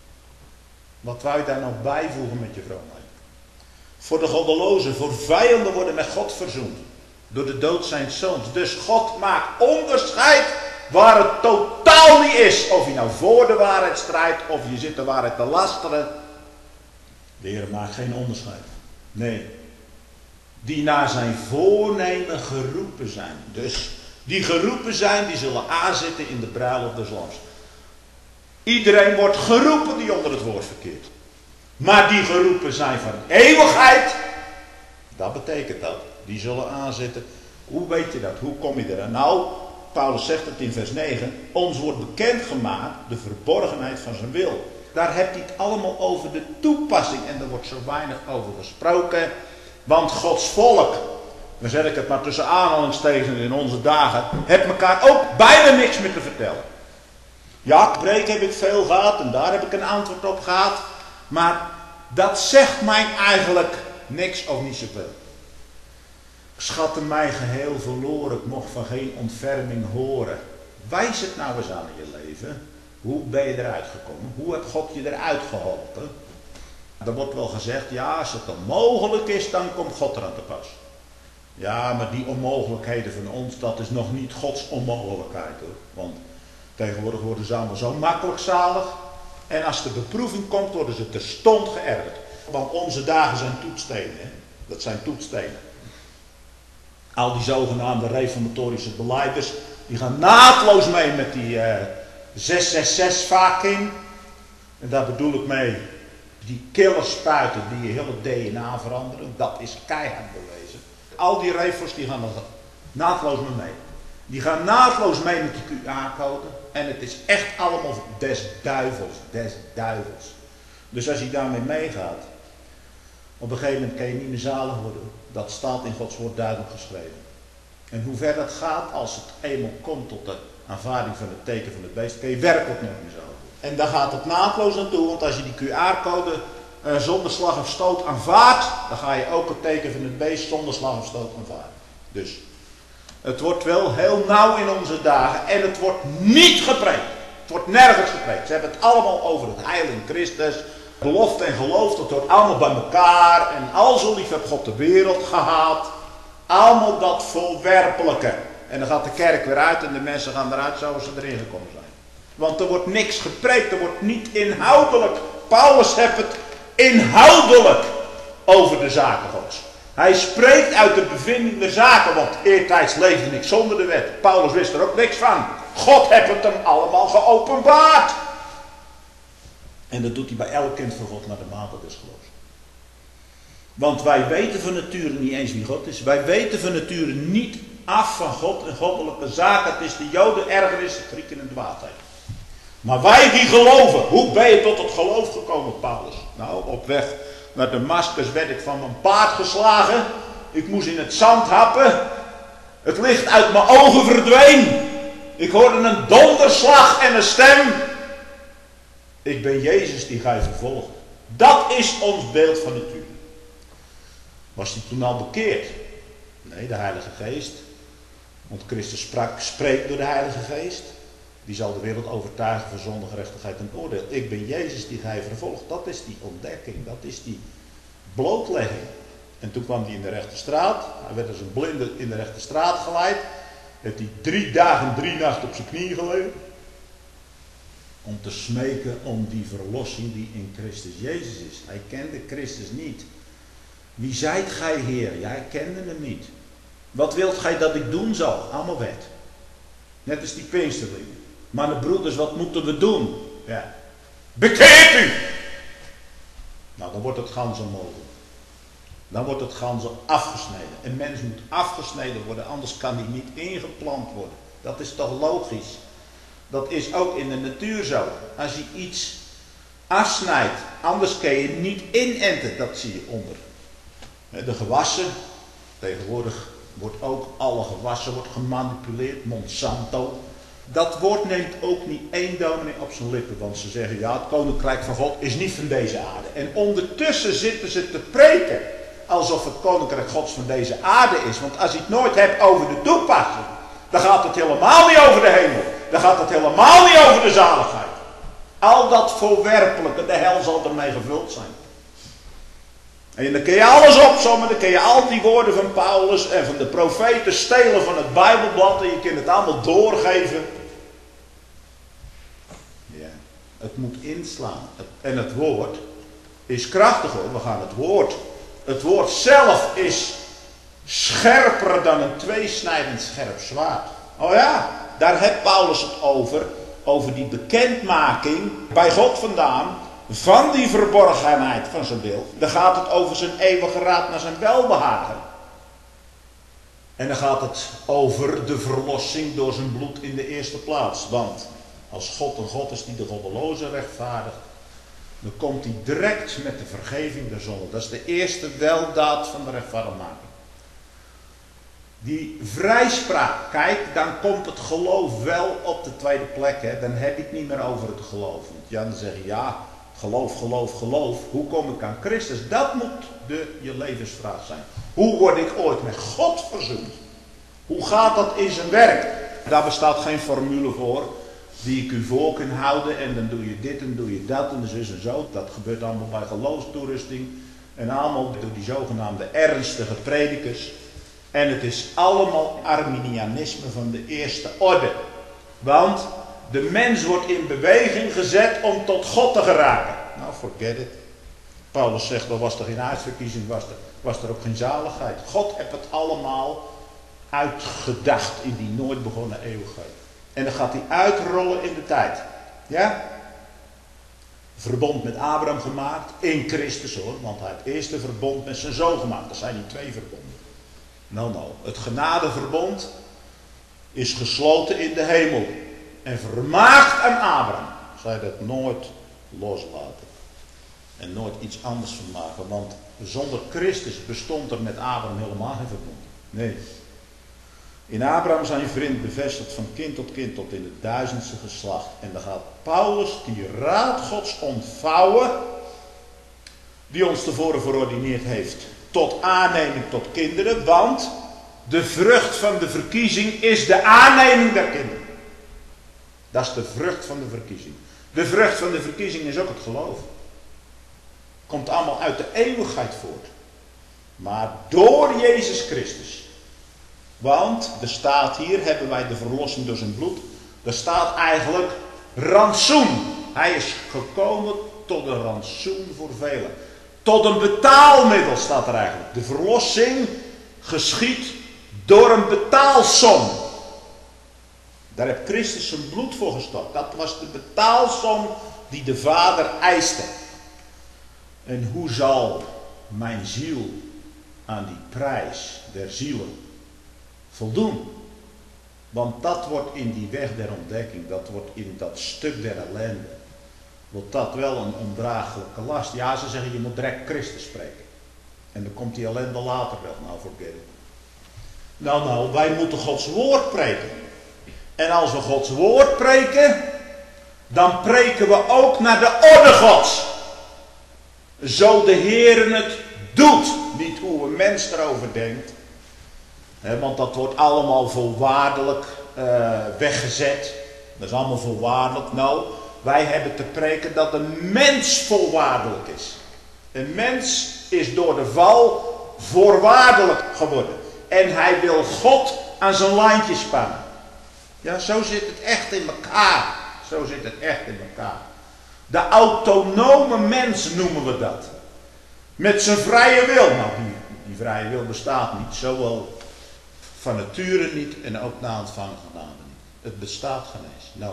Wat wou je daar nog bijvoegen met je vroomheid? Voor de goddelozen, voor vijanden worden met God verzoend. Door de dood zijn zoons. Dus God maakt onderscheid waar het totaal niet is. Of je nou voor de waarheid strijdt of je zit de waarheid te lasteren. De Heer maakt geen onderscheid. Nee. Die naar zijn voornemen geroepen zijn. Dus die geroepen zijn, die zullen aanzitten in de bruiloft des Lams. Iedereen wordt geroepen die onder het woord verkeert. Maar die geroepen zijn van eeuwigheid. Dat betekent dat. Die zullen aanzitten. Hoe weet je dat? Hoe kom je er? Nou, Paulus zegt het in vers negen. Ons wordt bekendgemaakt de verborgenheid van zijn wil. Daar heb je het allemaal over de toepassing. En er wordt zo weinig over gesproken. Want Gods volk, dan zet ik het maar tussen aanhalingstekens in onze dagen, heeft elkaar ook bijna niks meer te vertellen. Ja, preek heb ik veel gehad en daar heb ik een antwoord op gehad. Maar dat zegt mij eigenlijk niks of niet zoveel. Ik schatte mij geheel verloren, ik mocht van geen ontferming horen. Wijs het nou eens aan in je leven. Hoe ben je eruit gekomen? Hoe heeft God je eruit geholpen? Er wordt wel gezegd, ja, als het onmogelijk is, dan komt God eraan te pas. Ja, maar die onmogelijkheden van ons, dat is nog niet Gods onmogelijkheid hoor. Want tegenwoordig worden ze allemaal zo makkelijk zalig. En als de beproeving komt, worden ze terstond geërgerd. Want onze dagen zijn toetsstenen. Hè? Dat zijn toetsstenen. Al die zogenaamde reformatorische belijders, die gaan naadloos mee met die uh, zes zes zes vaak in. En daar bedoel ik mee, die killerspuiten die je hele D N A veranderen. Dat is keihard bewezen. Al die reforms die gaan er naadloos mee. Die gaan naadloos mee met die Q R-code. En het is echt allemaal des duivels, des duivels. Dus als je daarmee meegaat, op een gegeven moment kan je niet meer zalig worden. Dat staat in Gods woord duidelijk geschreven. En hoe ver dat gaat, als het eenmaal komt tot de aanvaarding van het teken van het beest, kan je werkelijk nooit meer zalig worden. En daar gaat het naadloos naartoe, want als je die Q R-code uh, zonder slag of stoot aanvaardt, dan ga je ook het teken van het beest zonder slag of stoot aanvaarden. Dus het wordt wel heel nauw in onze dagen en het wordt niet gepreekt. Het wordt nergens gepreekt. Ze hebben het allemaal over het heil in Christus. Belofte en geloof, dat hoort allemaal bij elkaar. En al zo lief heeft God de wereld gehaat. Allemaal dat voorwerpelijke. En dan gaat de kerk weer uit en de mensen gaan eruit zoals ze erin gekomen zijn. Want er wordt niks gepreekt, er wordt niet inhoudelijk. Paulus heeft het inhoudelijk over de zaken Gods. Hij spreekt uit de bevinding der zaken, want eertijds leefde ik zonder de wet. Paulus wist er ook niks van. God heeft het hem allemaal geopenbaard. En dat doet hij bij elk kind van God naar de mate des geloofs. Want wij weten van nature niet eens wie God is. Wij weten van nature niet af van God en goddelijke zaken. Het is de Joden ergernis, de Grieken en de dwaasheid. Maar wij die geloven, hoe ben je tot het geloof gekomen, Paulus? Nou, op weg naar Damascus werd ik van mijn paard geslagen. Ik moest in het zand happen. Het licht uit mijn ogen verdween. Ik hoorde een donderslag en een stem. Ik ben Jezus die gij vervolgt. Dat is ons beeld van natuur. Was hij toen al bekeerd? Nee, de Heilige Geest. Want Christus sprak, spreekt door de Heilige Geest. Die zal de wereld overtuigen van zonde, gerechtigheid en oordeel. Ik ben Jezus die gij vervolgt. Dat is die ontdekking. Dat is die blootlegging. En toen kwam hij in de rechte straat. Hij werd als een blinde in de rechte straat geleid. Heeft hij drie dagen, drie nachten op zijn knieën gelegen. Om te smeken om die verlossing die in Christus Jezus is. Hij kende Christus niet. Wie zijt gij, Heer? Ja, hij kende hem niet. Wat wilt gij dat ik doen zal? Allemaal wet. Net als die Pinksterlingen. Maar de broeders, wat moeten we doen? Ja. Bekeert u! Nou, dan wordt het ganzen mogelijk. Dan wordt het ganzen afgesneden. Een mens moet afgesneden worden, anders kan hij niet ingeplant worden. Dat is toch logisch? Dat is ook in de natuur zo. Als je iets afsnijdt, anders kun je niet inenten, dat zie je onder. De gewassen, tegenwoordig wordt ook alle gewassen wordt gemanipuleerd, Monsanto. Dat woord neemt ook niet één dominee op zijn lippen, want ze zeggen ja, het koninkrijk van God is niet van deze aarde. En ondertussen zitten ze te preken alsof het koninkrijk Gods van deze aarde is. Want als je het nooit hebt over de toepassing, Dan gaat het helemaal niet over de hemel. Dan gaat het helemaal niet over de zaligheid. Al dat voorwerpelijke, de hel zal ermee gevuld zijn. En dan kun je alles opzommen, dan kun je al die woorden van Paulus en van de profeten stelen van het Bijbelblad en je kunt het allemaal doorgeven. Ja, het moet inslaan. En het woord is krachtig hoor, we gaan het woord. Het woord zelf is scherper dan een tweesnijdend scherp zwaard. Oh ja, daar heeft Paulus het over. Over die bekendmaking bij God vandaan. Van die verborgenheid van zijn wil. Dan gaat het over zijn eeuwige raad naar zijn welbehagen. En dan gaat het over de verlossing door zijn bloed in de eerste plaats. Want als God een God is die de goddelozen rechtvaardigt. Dan komt hij direct met de vergeving der zonde. Dat is de eerste weldaad van de rechtvaardigmaking. Die vrijspraak, kijk, dan komt het geloof wel op de tweede plek. Hè. Dan heb ik het niet meer over het geloof. Want ja, dan zeg je ja, geloof, geloof, geloof. Hoe kom ik aan Christus? Dat moet de, je levensvraag zijn. Hoe word ik ooit met God verzoend? Hoe gaat dat in zijn werk? Daar bestaat geen formule voor die ik u voor kan houden. En dan doe je dit en doe je dat en zus en zo. Dat gebeurt allemaal bij geloofstoerusting. En allemaal door die zogenaamde ernstige predikers. En het is allemaal Arminianisme van de eerste orde. Want de mens wordt in beweging gezet om tot God te geraken. Nou, forget it. Paulus zegt, er was er geen uitverkiezing, was er, was er ook geen zaligheid. God heeft het allemaal uitgedacht in die nooit begonnen eeuwigheid. En dan gaat hij uitrollen in de tijd. Ja? Verbond met Abraham gemaakt, in Christus hoor. Want hij heeft eerst een verbond met zijn zoon gemaakt. Dat zijn die twee verbonden. Nou, nou, het genadeverbond is gesloten in de hemel. En vermaakt aan Abraham. Zij dat nooit loslaten. En nooit iets anders van maken. Want zonder Christus bestond er met Abraham helemaal geen verbond. Nee. In Abraham zijn vriend bevestigd van kind tot kind tot in het duizendste geslacht. En dan gaat Paulus die raad Gods ontvouwen. Die ons tevoren verordineerd heeft. Tot aanneming tot kinderen, want de vrucht van de verkiezing is de aanneming der kinderen. Dat is de vrucht van de verkiezing. De vrucht van de verkiezing is ook het geloof. Komt allemaal uit de eeuwigheid voort. Maar door Jezus Christus. Want er staat hier, hebben wij de verlossing door zijn bloed. Er staat eigenlijk rantsoen. Hij is gekomen tot een rantsoen voor velen. Tot een betaalmiddel staat er eigenlijk. De verlossing geschiet door een betaalsom. Daar heeft Christus zijn bloed voor gestort. Dat was de betaalsom die de Vader eiste. En hoe zal mijn ziel aan die prijs der zielen voldoen? Want dat wordt in die weg der ontdekking, dat wordt in dat stuk der ellende, wordt dat wel een ondraaglijke last. Ja, ze zeggen je moet direct Christus spreken. En dan komt die ellende later wel. Nou, forget it. Nou, nou, wij moeten Gods woord preken. En als we Gods woord preken, dan preken we ook naar de orde Gods. Zo de Heer het doet. Niet hoe een mens erover denkt. He, want dat wordt allemaal voorwaardelijk uh, weggezet. Dat is allemaal voorwaardelijk. Nou, wij hebben te preken dat een mens voorwaardelijk is. Een mens is door de val voorwaardelijk geworden. En hij wil God aan zijn lijntje spannen. Ja, zo zit het echt in elkaar. Zo zit het echt in elkaar. De autonome mens noemen we dat. Met zijn vrije wil. Nou, die, die vrije wil bestaat niet. Zowel van nature niet en ook na ontvangen genade niet. Het bestaat geen eens. Nou,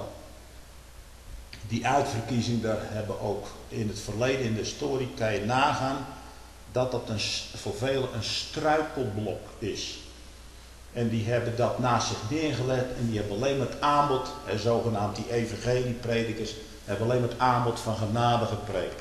die uitverkiezing, daar hebben ook in het verleden, in de historie, kan je nagaan dat dat een, voor velen een struikelblok is. En die hebben dat naast zich neergelegd en die hebben alleen maar het aanbod, en zogenaamd die evangeliepredikers, hebben alleen maar het aanbod van genade gepreekt.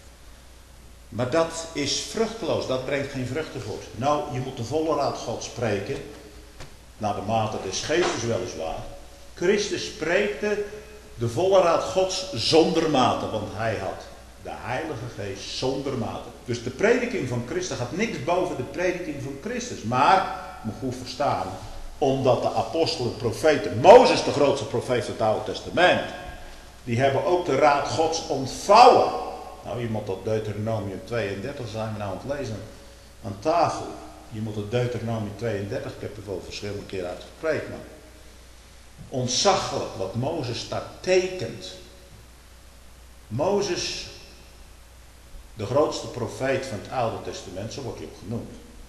Maar dat is vruchteloos, dat brengt geen vruchten voort. Nou, je moet de volle raad God spreken, naar de mate des geestes weliswaar. Christus spreekte de volle raad Gods zonder mate, want hij had de Heilige Geest zonder mate. Dus de prediking van Christus gaat niks boven de prediking van Christus. Maar, moet goed verstaan, Omdat de apostelen, profeten, Mozes de grootste profeet van het Oude Testament, die hebben ook de raad Gods ontvouwen. Nou, je moet dat Deuteronomium tweeëndertig zijn we nou aan het lezen aan tafel. Je moet het Deuteronomium tweeëndertig, ik heb er wel verschillende keren uitgepreekt, maar ontzaglijk wat Mozes daar tekent. Mozes, de grootste profeet van het Oude Testament, zo wordt hij ook genoemd.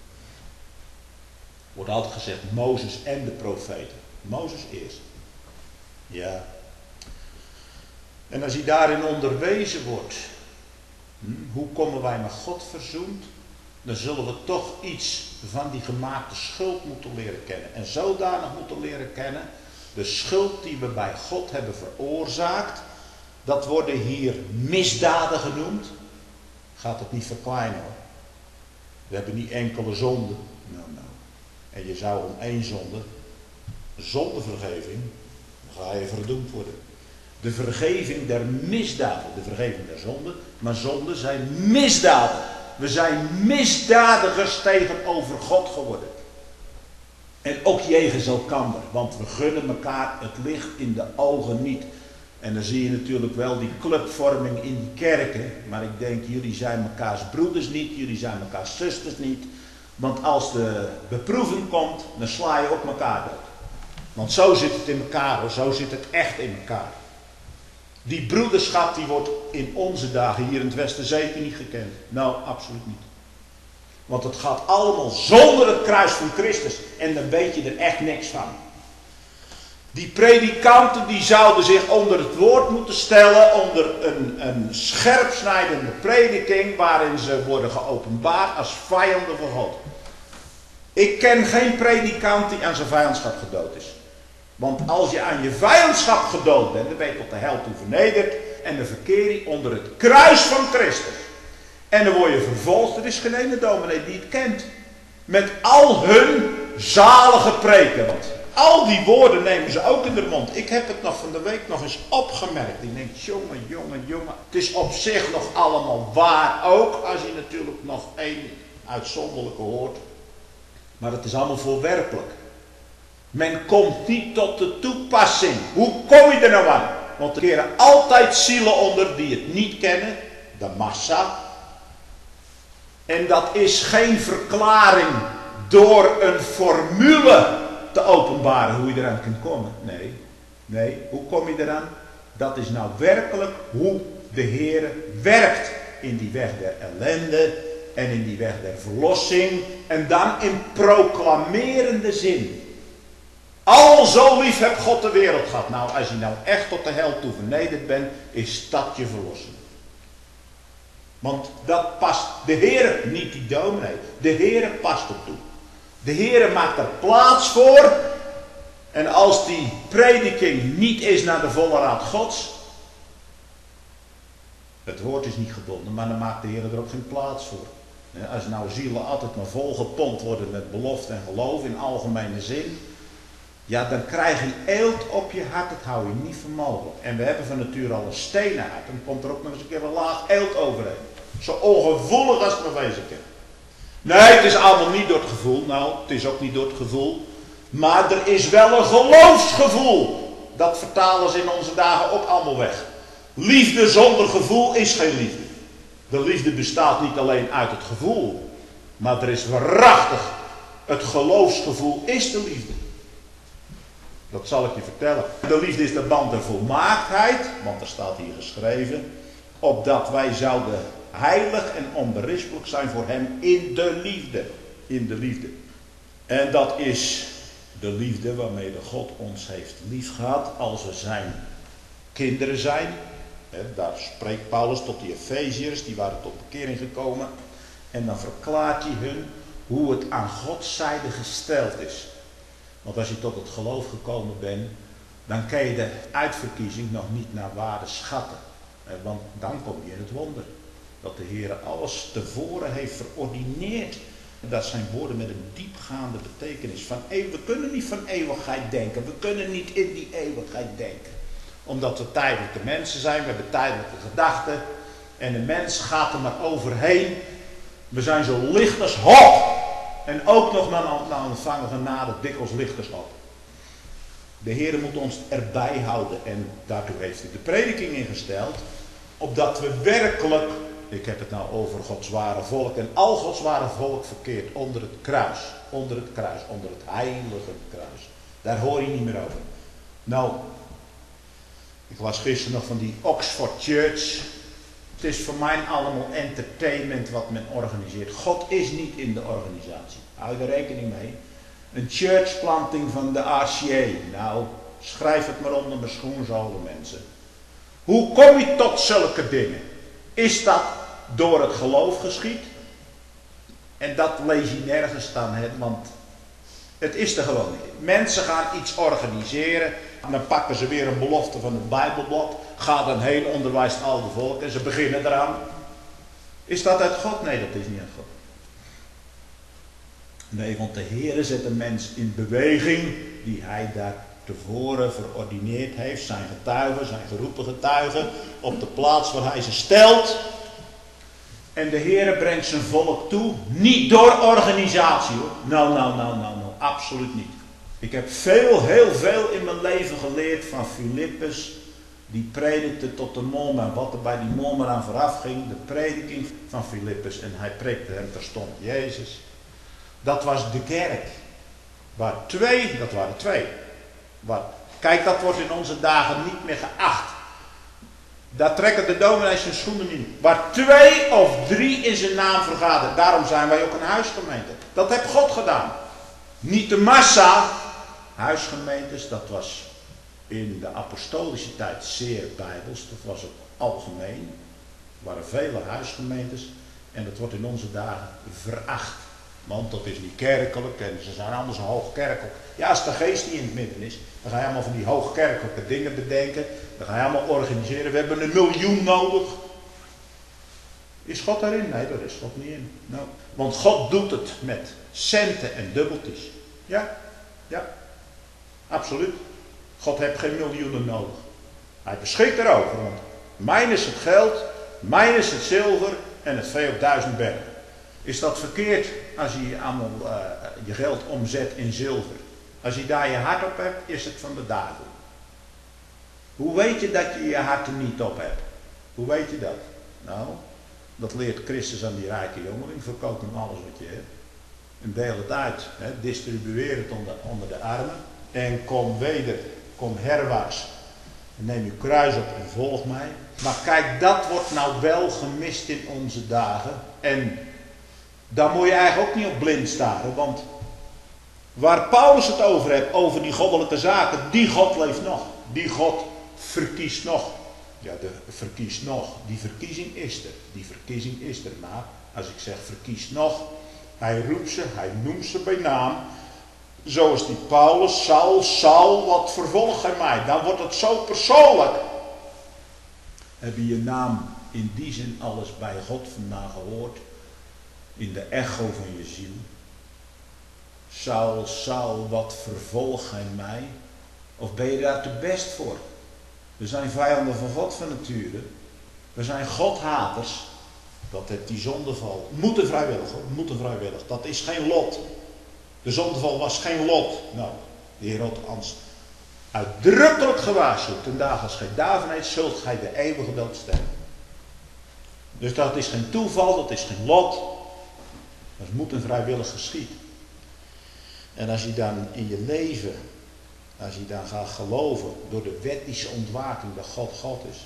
Wordt altijd gezegd Mozes en de profeten. Mozes eerst. Ja. En als hij daarin onderwezen wordt, hm, hoe komen wij met God verzoend? Dan zullen we toch iets van die gemaakte schuld moeten leren kennen. En zodanig moeten leren kennen, de schuld die we bij God hebben veroorzaakt, dat worden hier misdaden genoemd. Gaat het niet verkleinen hoor. We hebben niet enkele zonden. Nou, nou. En je zou om één zonde, zondevergeving, dan ga je verdoemd worden. De vergeving der misdaden, de vergeving der zonden, maar zonden zijn misdaden. We zijn misdadigers tegenover God geworden. En ook jegens elkander, want we gunnen elkaar het licht in de ogen niet. En dan zie je natuurlijk wel die clubvorming in die kerken, maar ik denk jullie zijn mekaars broeders niet, jullie zijn mekaars zusters niet. Want als de beproeving komt, dan sla je ook elkaar dood. Want zo zit het in elkaar hoor, zo zit het echt in elkaar. Die broederschap die wordt in onze dagen hier in het Westen zeker niet gekend. Nou, absoluut niet. Want het gaat allemaal zonder het kruis van Christus. En dan weet je er echt niks van. Die predikanten die zouden zich onder het woord moeten stellen. Onder een, een scherpsnijdende prediking. Waarin ze worden geopenbaard als vijanden van God. Ik ken geen predikant die aan zijn vijandschap gedood is. Want als je aan je vijandschap gedood bent, dan ben je tot de hel toe vernederd. En dan verkeer je onder het kruis van Christus. En dan word je vervolgd. Er is geen ene dominee die het kent. Met al hun zalige preken. Want al die woorden nemen ze ook in de mond. Ik heb het nog van de week nog eens opgemerkt. Ik denk, jongen, jongen, jongen. Het is op zich nog allemaal waar ook. Als je natuurlijk nog één uitzonderlijke hoort. Maar het is allemaal voorwerpelijk. Men komt niet tot de toepassing. Hoe kom je er nou aan? Want er keren altijd zielen onder die het niet kennen. De massa. En dat is geen verklaring door een formule te openbaren hoe je eraan kunt komen. Nee, nee, hoe kom je eraan? Dat is nou werkelijk hoe de Heer werkt in die weg der ellende en in die weg der verlossing. En dan in proclamerende zin. Al zo lief heb God de wereld gehad. Nou, als je nou echt tot de hel toe vernederd bent, is dat je verlossing. Want dat past de Heer, niet die dominee. De Heer past er toe. De Heer maakt er plaats voor. En als die prediking niet is naar de volle raad Gods. Het woord is niet gebonden, maar dan maakt de Heer er ook geen plaats voor. Als nou zielen altijd maar volgepompt worden met belofte en geloof in algemene zin. Ja, dan krijg je eelt op je hart, dat hou je niet voor mogelijk. En we hebben van nature al een stenen hart. Dan komt er ook nog eens een keer een laag eelt overheen. Zo ongevoelig als het maar wezen kan. Nee, het is allemaal niet door het gevoel. Nou, het is ook niet door het gevoel. Maar er is wel een geloofsgevoel. Dat vertalen ze in onze dagen ook allemaal weg. Liefde zonder gevoel is geen liefde. De liefde bestaat niet alleen uit het gevoel. Maar er is waarachtig. Het geloofsgevoel is de liefde. Dat zal ik je vertellen. De liefde is de band der volmaaktheid. Want er staat hier geschreven. Opdat wij zouden heilig en onberispelijk zijn voor hem in de liefde. In de liefde. En dat is de liefde waarmee de God ons heeft liefgehad als we zijn kinderen zijn. Daar spreekt Paulus tot die Efeziërs, die waren tot bekering gekomen. En dan verklaart hij hun hoe het aan Gods zijde gesteld is. Want als je tot het geloof gekomen bent, dan kan je de uitverkiezing nog niet naar waarde schatten. Want dan kom je in het wonder. Dat de Heer alles tevoren heeft verordineerd. Dat zijn woorden met een diepgaande betekenis. Van eeuw, we kunnen niet van eeuwigheid denken. We kunnen niet in die eeuwigheid denken. Omdat we tijdelijke mensen zijn. We hebben tijdelijke gedachten. En de mens gaat er maar overheen. We zijn zo licht als hop. En ook nog na, na ontvangen genade dikwijls lichterschap. De Heer moet ons erbij houden. En daartoe heeft hij de prediking ingesteld. Opdat we werkelijk, ik heb het nou over Gods ware volk. En al Gods ware volk verkeert onder het kruis. Onder het kruis, onder het heilige kruis. Daar hoor je niet meer over. Nou, ik las gisteren nog van die Oxford Church. Het is voor mij allemaal entertainment wat men organiseert. God is niet in de organisatie. Hou er rekening mee. Een churchplanting van de R C A. Nou, schrijf het maar onder mijn schoenzolen, mensen. Hoe kom je tot zulke dingen? Is dat door het geloof geschied? En dat lees je nergens staan, hè? Want het is er gewoon niet. Mensen gaan iets organiseren. En dan pakken ze weer een belofte van het Bijbelblad. Gaat een heel onderwijs al de volk en ze beginnen eraan. Is dat uit God? Nee, dat is niet uit God. Nee, want de Heer zet een mens in beweging die hij daar tevoren verordineerd heeft. Zijn getuigen, zijn geroepen getuigen. Op de plaats waar hij ze stelt. En de Heer brengt zijn volk toe. Niet door organisatie hoor. Nou, nou, nou, nou, nou. Absoluut niet. Ik heb veel, heel veel in mijn leven geleerd van Filippus. Die predikte tot de mom en wat er bij die mom aan vooraf ging. De prediking van Filippus. En hij preekte hem terstond Jezus. Dat was de kerk. Waar twee, dat waren twee. Waar, kijk, dat wordt in onze dagen niet meer geacht. Daar trekken de dominees hun schoenen niet. Waar twee of drie in zijn naam vergaderen. Daarom zijn wij ook een huisgemeente. Dat heeft God gedaan. Niet de massa. Huisgemeentes, dat was in de apostolische tijd zeer bijbels. Dat was ook algemeen. Er waren vele huisgemeentes. En dat wordt in onze dagen veracht. Want dat is niet kerkelijk en ze zijn allemaal zo hoogkerkelijk. Ja, als de geest niet in het midden is, dan ga je allemaal van die hoogkerkelijke dingen bedenken. Dan ga je allemaal organiseren. We hebben een miljoen nodig. Is God daarin? Nee, daar is God niet in. Nou, want God doet het met centen en dubbeltjes. Ja, ja, absoluut. God heeft geen miljoenen nodig. Hij beschikt erover. Want mijn is het geld, mijn is het zilver en het vee op duizend bergen. Is dat verkeerd als je allemaal uh, je geld omzet in zilver? Als je daar je hart op hebt, is het van de duivel. Hoe weet je dat je je hart er niet op hebt? Hoe weet je dat? Nou, dat leert Christus aan die rijke jongeling. Verkoop hem alles wat je hebt. En deel het uit. Hè? Distribueer het onder, onder de armen. En kom weder, kom herwaarts. En neem je kruis op en volg mij. Maar kijk, dat wordt nou wel gemist in onze dagen. En daar moet je eigenlijk ook niet op blind staren. Want waar Paulus het over heeft, over die goddelijke zaken, die God leeft nog. Die God verkiest nog. Ja, de verkiest nog. Die verkiezing is er. Die verkiezing is er. Maar als ik zeg verkiest nog, hij roept ze, hij noemt ze bij naam. Zoals die Paulus, Saul, Saul, wat vervolgt gij mij? Dan wordt het zo persoonlijk. Heb je je naam in die zin alles bij God vandaan gehoord? In de echo van je ziel. Saul, Saul, wat vervolg gij mij? Of ben je daar te best voor? We zijn vijanden van God van nature. We zijn Godhaters. Dat heeft die zondeval. Moeten vrijwillig, hoor. Moeten vrijwillig. Dat is geen lot. De zondeval was geen lot. Nou, de Heer had ons uitdrukkelijk gewaarschuwd. Ten dagen als gij daarvan eet, zult gij de eeuwige dood sterven. Dus dat is geen toeval, dat is geen lot. Dat moet een vrijwillig geschied. En als je dan in je leven, als je dan gaat geloven door de wettische ontwaking dat God God is.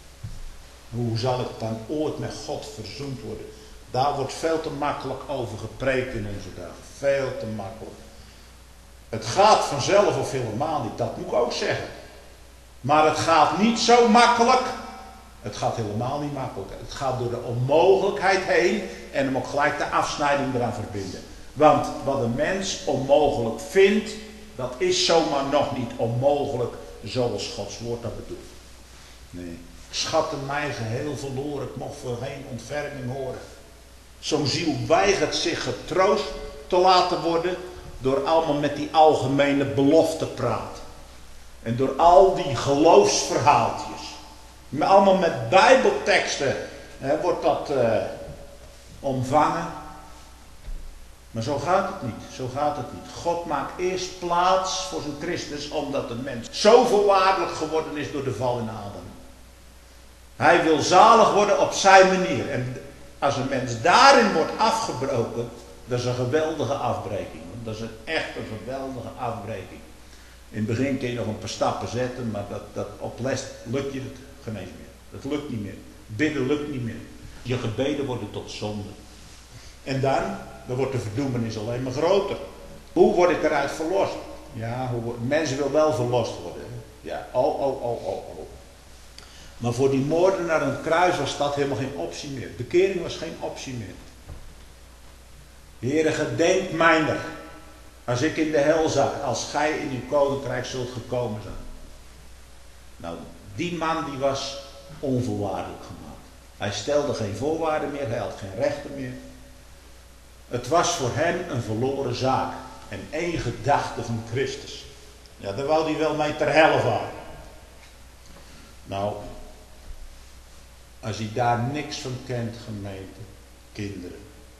Hoe zal ik dan ooit met God verzoend worden? Daar wordt veel te makkelijk over gepreekt in onze dagen. Veel te makkelijk. Het gaat vanzelf of helemaal niet, dat moet ik ook zeggen. Maar het gaat niet zo makkelijk. Het gaat helemaal niet makkelijk. Het gaat door de onmogelijkheid heen en hem ook gelijk de afsnijding eraan verbinden. Want wat een mens onmogelijk vindt, dat is zomaar nog niet onmogelijk zoals Gods woord dat bedoelt. Nee. Ik schatte mij geheel verloren, ik mocht voor geen ontferming horen. Zo'n ziel weigert zich getroost te laten worden door allemaal met die algemene belofte praat. En door al die geloofsverhaaltjes. Maar allemaal met bijbelteksten hè, wordt dat uh, omvangen. Maar zo gaat het niet, zo gaat het niet. God maakt eerst plaats voor zijn Christus, omdat de mens zo voorwaardelijk geworden is door de val in Adam. Hij wil zalig worden op zijn manier. En als een mens daarin wordt afgebroken, dat is een geweldige afbreking. Dat is een echt een geweldige afbreking. In het begin kun je nog een paar stappen zetten, maar dat, dat op les lukt je het geen eens meer. Dat lukt niet meer. Bidden lukt niet meer. Je gebeden worden tot zonde. En dan, dan wordt de verdoemenis alleen maar groter. Hoe word ik eruit verlost? Ja, hoe, mensen wil wel verlost worden. Ja, oh, oh, oh, oh, oh. Maar voor die moordenaar aan het kruis was dat helemaal geen optie meer. Bekering was geen optie meer. Heere, gedenk mijner. Als ik in de hel zat, als gij in uw koninkrijk zult gekomen zijn. Nou, die man die was onvoorwaardelijk gemaakt. Hij stelde geen voorwaarden meer, hij had geen rechten meer. Het was voor hem een verloren zaak. En één gedachte van Christus. Ja, daar wou hij wel mee ter helle varen. Nou, als hij daar niks van kent, gemeente, kinderen.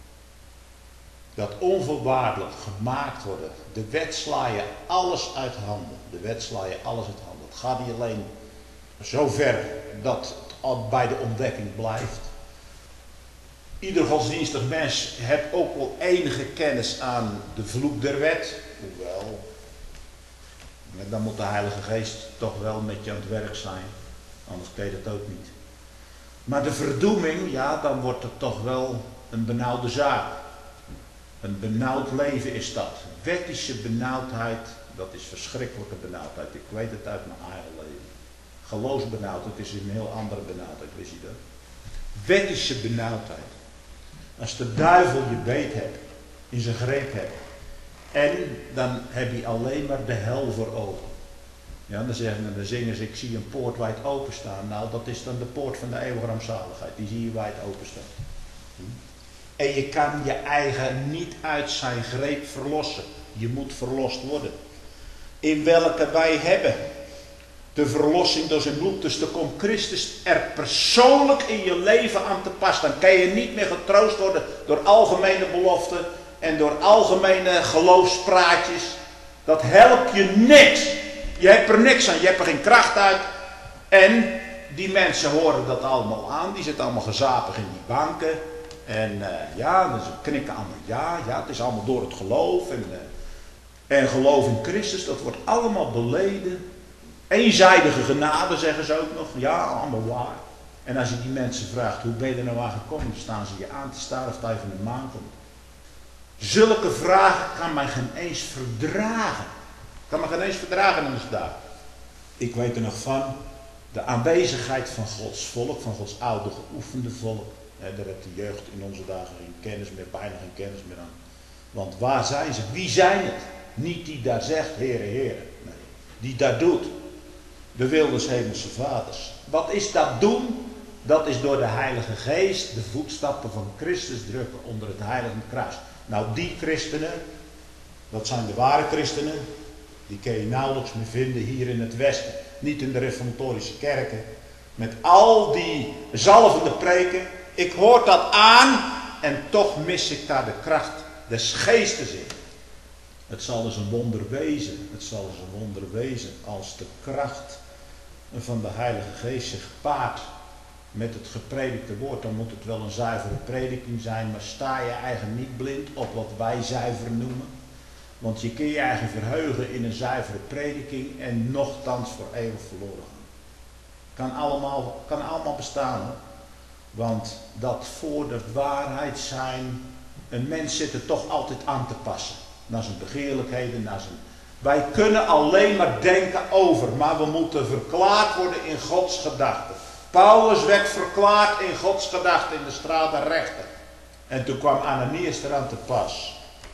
Dat onvoorwaardelijk gemaakt worden. De wet sla je alles uit handen. De wet sla je alles uit handen. Het gaat niet alleen zo ver dat het al bij de ontdekking blijft. Ieder godsdienstig mens heeft ook wel enige kennis aan de vloek der wet. Hoewel, dan moet de Heilige Geest toch wel met je aan het werk zijn. Anders kun je dat ook niet. Maar de verdoeming, ja, dan wordt het toch wel een benauwde zaak. Een benauwd leven is dat. Wettische benauwdheid, dat is verschrikkelijke benauwdheid. Ik weet het uit mijn eigen leven. Geloofsbenauwdheid is een heel andere benauwdheid, wist je dat? Wettische benauwdheid. Als de duivel je beet hebt, in zijn greep hebt, en dan heb je alleen maar de hel voor ogen. Ja, dan zeggen dan zingen ze, ik zie een poort wijd openstaan. Nou, dat is dan de poort van de eeuwige rampzaligheid. Die zie je wijd openstaan. Hm? En je kan je eigen niet uit zijn greep verlossen. Je moet verlost worden. In welke wij hebben de verlossing door zijn bloed. Dus dan komt Christus er persoonlijk in je leven aan te pas. Dan kan je niet meer getroost worden door algemene beloften en door algemene geloofspraatjes. Dat helpt je niks. Je hebt er niks aan. Je hebt er geen kracht uit. En die mensen horen dat allemaal aan. Die zitten allemaal gezapig in die banken. En uh, ja, ze knikken allemaal ja, ja, het is allemaal door het geloof. En, uh, en geloof in Christus, dat wordt allemaal beleden. Eenzijdige genade zeggen ze ook nog. Ja, allemaal waar. En als je die mensen vraagt, hoe ben je er nou aan gekomen? Dan staan ze je aan te staren of hij van de maan komt. Zulke vragen kan men geen eens verdragen. Kan men geen eens verdragen in ons daar. Ik weet er nog van, de aanwezigheid van Gods volk, van Gods oude geoefende volk. He, daar heeft de jeugd in onze dagen geen kennis meer, bijna geen kennis meer aan. Want waar zijn ze? Wie zijn het? Niet die daar zegt, Heere, Heere. Nee, die dat doet. De wil des hemelse vaders. Wat is dat doen? Dat is door de Heilige Geest de voetstappen van Christus drukken onder het heilige kruis. Nou, die christenen, dat zijn de ware christenen, die kun je nauwelijks meer vinden hier in het Westen. Niet in de reformatorische kerken. Met al die zalvende preken. Ik hoor dat aan en toch mis ik daar de kracht des geestes in. Het zal dus een wonder wezen. Het zal dus een wonder wezen als de kracht van de Heilige Geest zich paart met het gepredikte woord. Dan moet het wel een zuivere prediking zijn, maar sta je eigen niet blind op wat wij zuiver noemen. Want je kun je eigen verheugen in een zuivere prediking en nochtans voor eeuwig verloren gaan. Kan allemaal, kan allemaal bestaan hoor. Want dat voor de waarheid zijn, een mens zit er toch altijd aan te passen. Naar zijn begeerlijkheden, naar zijn... Wij kunnen alleen maar denken over, maar we moeten verklaard worden in Gods gedachten. Paulus werd verklaard in Gods gedachten in de straat der rechter. En toen kwam Ananias eraan te pas.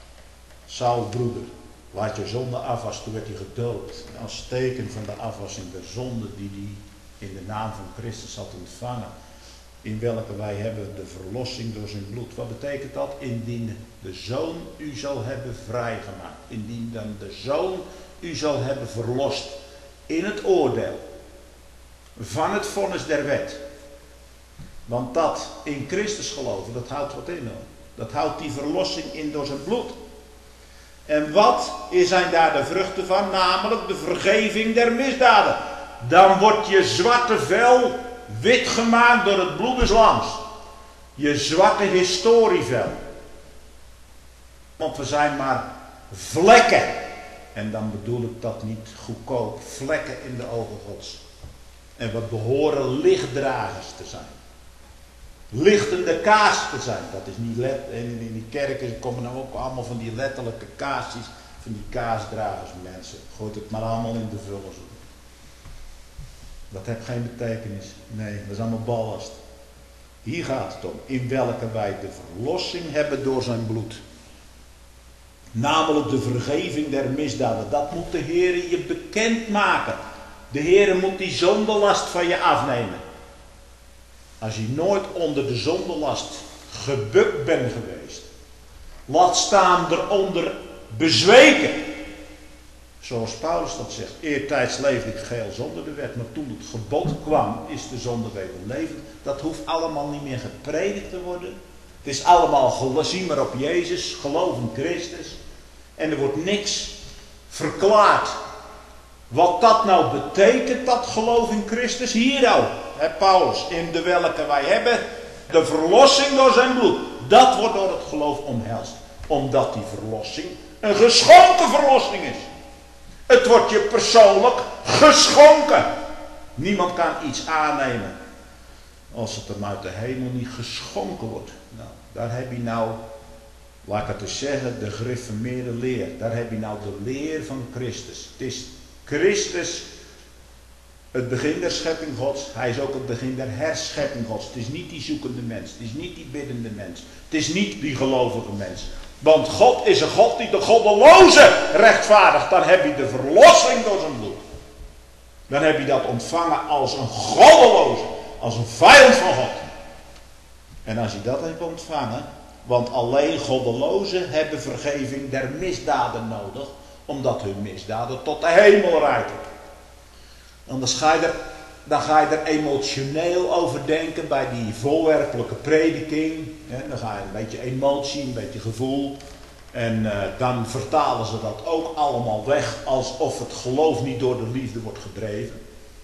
Saul, broeder, laat je zonde afwassen. Toen werd hij gedoopt. Als teken van de afwassing der zonde die hij in de naam van Christus had ontvangen. In welke wij hebben de verlossing door zijn bloed. Wat betekent dat? Indien de Zoon u zal hebben vrijgemaakt. Indien dan de Zoon u zal hebben verlost. In het oordeel. Van het vonnis der wet. Want dat in Christus geloven, dat houdt wat in hoor. Dat houdt die verlossing in door zijn bloed. En wat zijn daar de vruchten van? Namelijk de vergeving der misdaden. Dan wordt je zwarte vel wit gemaakt door het bloed des lams. Je zwarte historievel. Want we zijn maar vlekken. En dan bedoel ik dat niet goedkoop. Vlekken in de ogen Gods. En we behoren lichtdragers te zijn. Lichtende kaas te zijn. Dat is niet let. En in die kerken komen nou ook allemaal van die letterlijke kaasjes. Van die kaasdragers mensen. Gooit het maar allemaal in de vullers. Dat heeft geen betekenis. Nee, dat is allemaal ballast. Hier gaat het om. In welke wij de verlossing hebben door zijn bloed. Namelijk de vergeving der misdaden. Dat moet de Heer je bekend maken. De Heer moet die zondelast van je afnemen. Als je nooit onder de zondelast gebukt bent geweest. Laat staan eronder bezweken. Zoals Paulus dat zegt. Eertijds leefde ik geheel zonder de wet. Maar toen het gebod kwam is de zonde weer levend. Dat hoeft allemaal niet meer gepredikt te worden. Het is allemaal, zie maar op Jezus. Geloof in Christus. En er wordt niks verklaard. Wat dat nou betekent, dat geloof in Christus, hier ook. Hè, Paulus, in de welke wij hebben de verlossing door zijn bloed. Dat wordt door het geloof omhelst. Omdat die verlossing een geschonken verlossing is. Het wordt je persoonlijk geschonken. Niemand kan iets aannemen als het hem uit de hemel niet geschonken wordt. Nou, daar heb je nou, laat ik het eens zeggen, de gereformeerde leer. Daar heb je nou de leer van Christus. Het is Christus het begin der schepping Gods. Hij is ook het begin der herschepping Gods. Het is niet die zoekende mens. Het is niet die biddende mens. Het is niet die gelovige mens. Want God is een God die de goddeloze rechtvaardigt. Dan heb je de verlossing door zijn bloed. Dan heb je dat ontvangen als een goddeloze. Als een vijand van God. En als je dat hebt ontvangen. Want alleen goddelozen hebben vergeving der misdaden nodig. Omdat hun misdaden tot de hemel reiken. Anders ga je er, dan ga je er emotioneel over denken bij die voorwerpelijke prediking. Hè, dan ga je een beetje emotie, een beetje gevoel. En uh, dan vertalen ze dat ook allemaal weg alsof het geloof niet door de liefde wordt gedreven.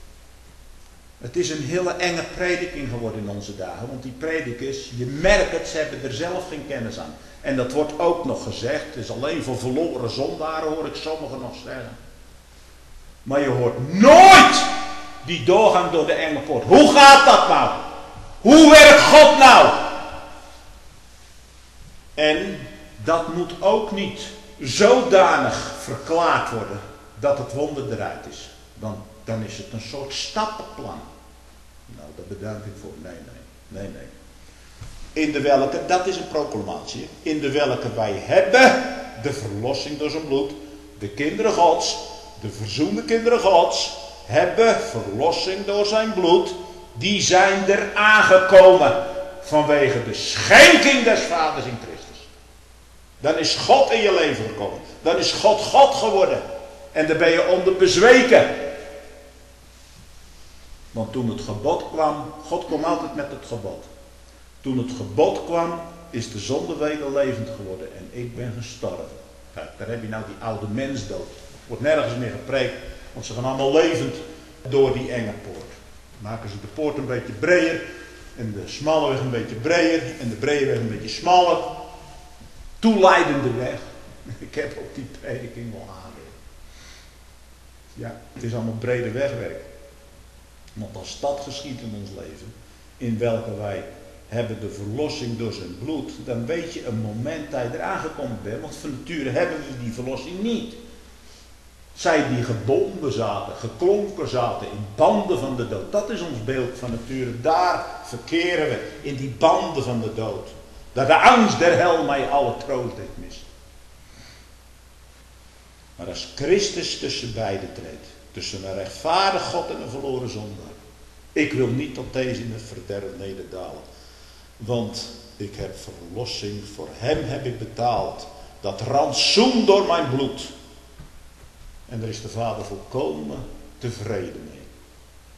Het is een hele enge prediking geworden in onze dagen. Want die predikers, je merkt het, ze hebben er zelf geen kennis aan. En dat wordt ook nog gezegd. Het is alleen voor verloren zondaren, hoor ik sommigen nog zeggen. Maar je hoort nooit die doorgang door de enge poort. Hoe gaat dat nou? Hoe werkt God nou? En dat moet ook niet zodanig verklaard worden dat het wonder eruit is. Dan, dan is het een soort stappenplan. Nou, daar bedank ik voor. Nee, nee, nee, nee. In de welke, dat is een proclamatie, in de welke wij hebben de verlossing door zijn bloed, de kinderen Gods, de verzoende kinderen Gods, hebben verlossing door zijn bloed, die zijn er aangekomen vanwege de schenking des Vaders in Christus. Dan is God in je leven gekomen, dan is God God geworden en dan ben je onder bezweken. Want toen het gebod kwam, God kwam altijd met het gebod. Toen het gebod kwam, is de zonde weer levend geworden en ik ben gestorven. Kijk, daar heb je nou die oude mens dood. Wordt nergens meer gepreekt, want ze gaan allemaal levend door die enge poort. Maken ze de poort een beetje breder en de smalle weg een beetje breder en de brede weg een beetje smaller. Toeleidende weg. Ik heb ook die prediking wel aangegeven. Ja, het is allemaal brede wegwerk. Want als dat geschiet in ons leven, in welke wij hebben de verlossing door zijn bloed, dan weet je een moment dat je eraan gekomen bent, want van nature hebben we die verlossing niet. Zij die gebonden zaten, geklonken zaten in banden van de dood. Dat is ons beeld van nature. Daar verkeren we, in die banden van de dood. Dat de angst der hel mij alle troost deed mis. Maar als Christus tussen beiden treedt, tussen een rechtvaardig God en een verloren zondaar. Ik wil niet tot deze in het verderf nederdalen. Want ik heb verlossing, voor hem heb ik betaald. Dat rantsoen door mijn bloed. En daar is de Vader volkomen tevreden mee.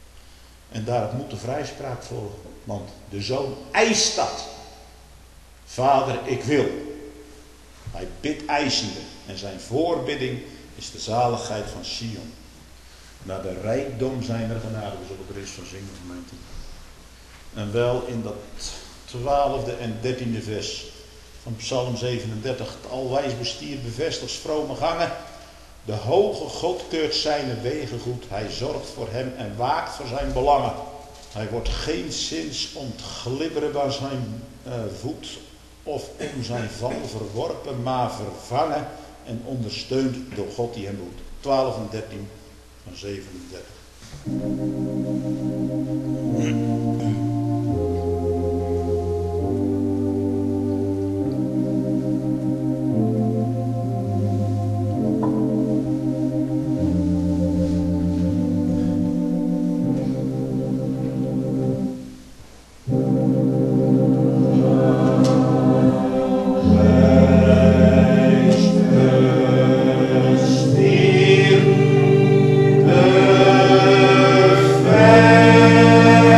En daarop moet de vrijspraak volgen. Want de Zoon eist dat. Vader, ik wil. Hij bidt eisende en zijn voorbidding is de zaligheid van Sion. Naar de rijkdom zijn er genade. We zullen er eens van zingen, gemeente. En wel in dat twaalfde en dertiende vers van Psalm zevenendertig. Het alwijs bestier bevestigt vrome gangen. De hoge God keurt zijn wegen goed. Hij zorgt voor hem en waakt voor zijn belangen. Hij wordt geenszins ontglibberen bij zijn uh, voet of om zijn val verworpen, maar vervangen en ondersteund door God die hem doet. twaalf en dertien van zevenendertig. Faith.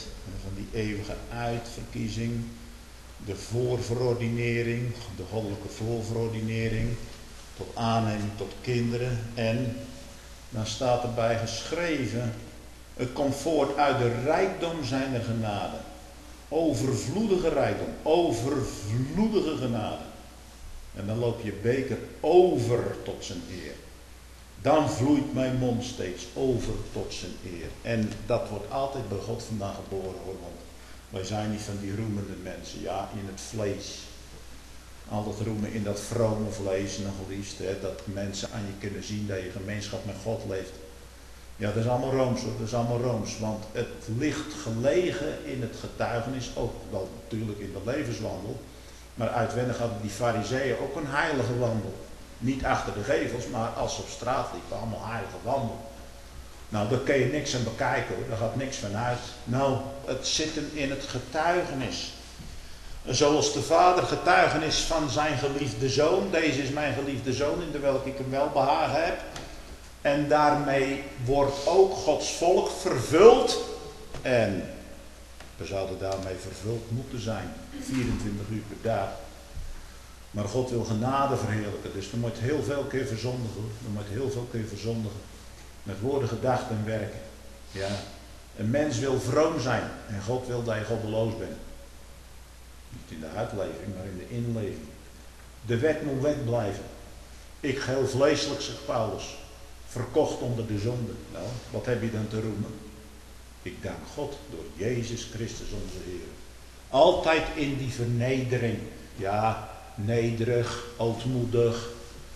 van die eeuwige uitverkiezing, de voorverordinering, de goddelijke voorverordinering, tot aanneming tot kinderen. En dan staat erbij geschreven, het komt voort uit de rijkdom zijner genade. Overvloedige rijkdom, overvloedige genade. En dan loopt je beker over tot zijn eer. Dan vloeit mijn mond steeds over tot zijn eer. En dat wordt altijd bij God vandaan geboren hoor. Want wij zijn niet van die roemende mensen. Ja, in het vlees. Altijd roemen in dat vrome vlees nog liefst. Hè, dat mensen aan je kunnen zien dat je gemeenschap met God leeft. Ja, dat is allemaal rooms hoor. Dat is allemaal rooms. Want het ligt gelegen in het getuigenis. Ook wel natuurlijk in de levenswandel. Maar uitwendig hadden die fariseeën ook een heilige wandel. Niet achter de gevels, maar als ze op straat liepen, allemaal heilige wandel. Nou, daar kun je niks aan bekijken hoor, daar gaat niks van uit. Nou, het zit hem in het getuigenis. Zoals de vader getuigenis van zijn geliefde zoon. Deze is mijn geliefde zoon in de welke ik hem welbehagen heb. En daarmee wordt ook Gods volk vervuld. En we zouden daarmee vervuld moeten zijn. vierentwintig uur per dag. Maar God wil genade verheerlijken. Dus er moet heel veel keer verzondigen. Er moet heel veel keer verzondigen. Met woorden, gedachten en werken. Ja. Een mens wil vroom zijn. En God wil dat je goddeloos bent. Niet in de uitleving, maar in de inleving. De wet moet wet blijven. Ik geheel vleeselijk, zegt Paulus. Verkocht onder de zonde. Nou, wat heb je dan te roemen? Ik dank God door Jezus Christus onze Heer. Altijd in die vernedering. Ja, nederig, ootmoedig.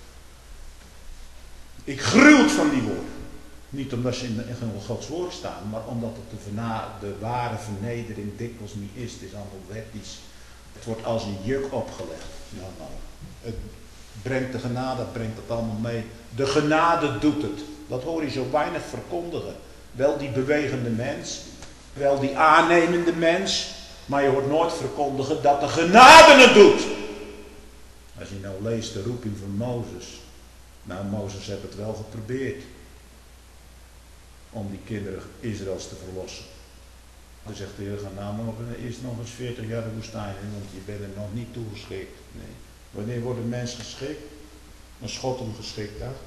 Ik gruwt van die woorden. Niet omdat ze in, de, in Gods woord staan, maar omdat het de, verna, de ware vernedering dikwijls niet is. Het is allemaal wettisch. Het wordt als een juk opgelegd. Nou, nou. Het brengt de genade, brengt het allemaal mee. De genade doet het. Dat hoor je zo weinig verkondigen. Wel die bewegende mens, wel die aannemende mens, maar je hoort nooit verkondigen dat de genade het doet. Als je nou leest de roeping van Mozes. Nou, Mozes heeft het wel geprobeerd. Om die kinderen Israëls te verlossen. Dan zegt de Heer, ga nou nog, eerst nog eens veertig jaar de woestijn in, want je bent er nog niet toegeschikt. Nee. Wanneer wordt een mens geschikt? Als God hem geschikt had.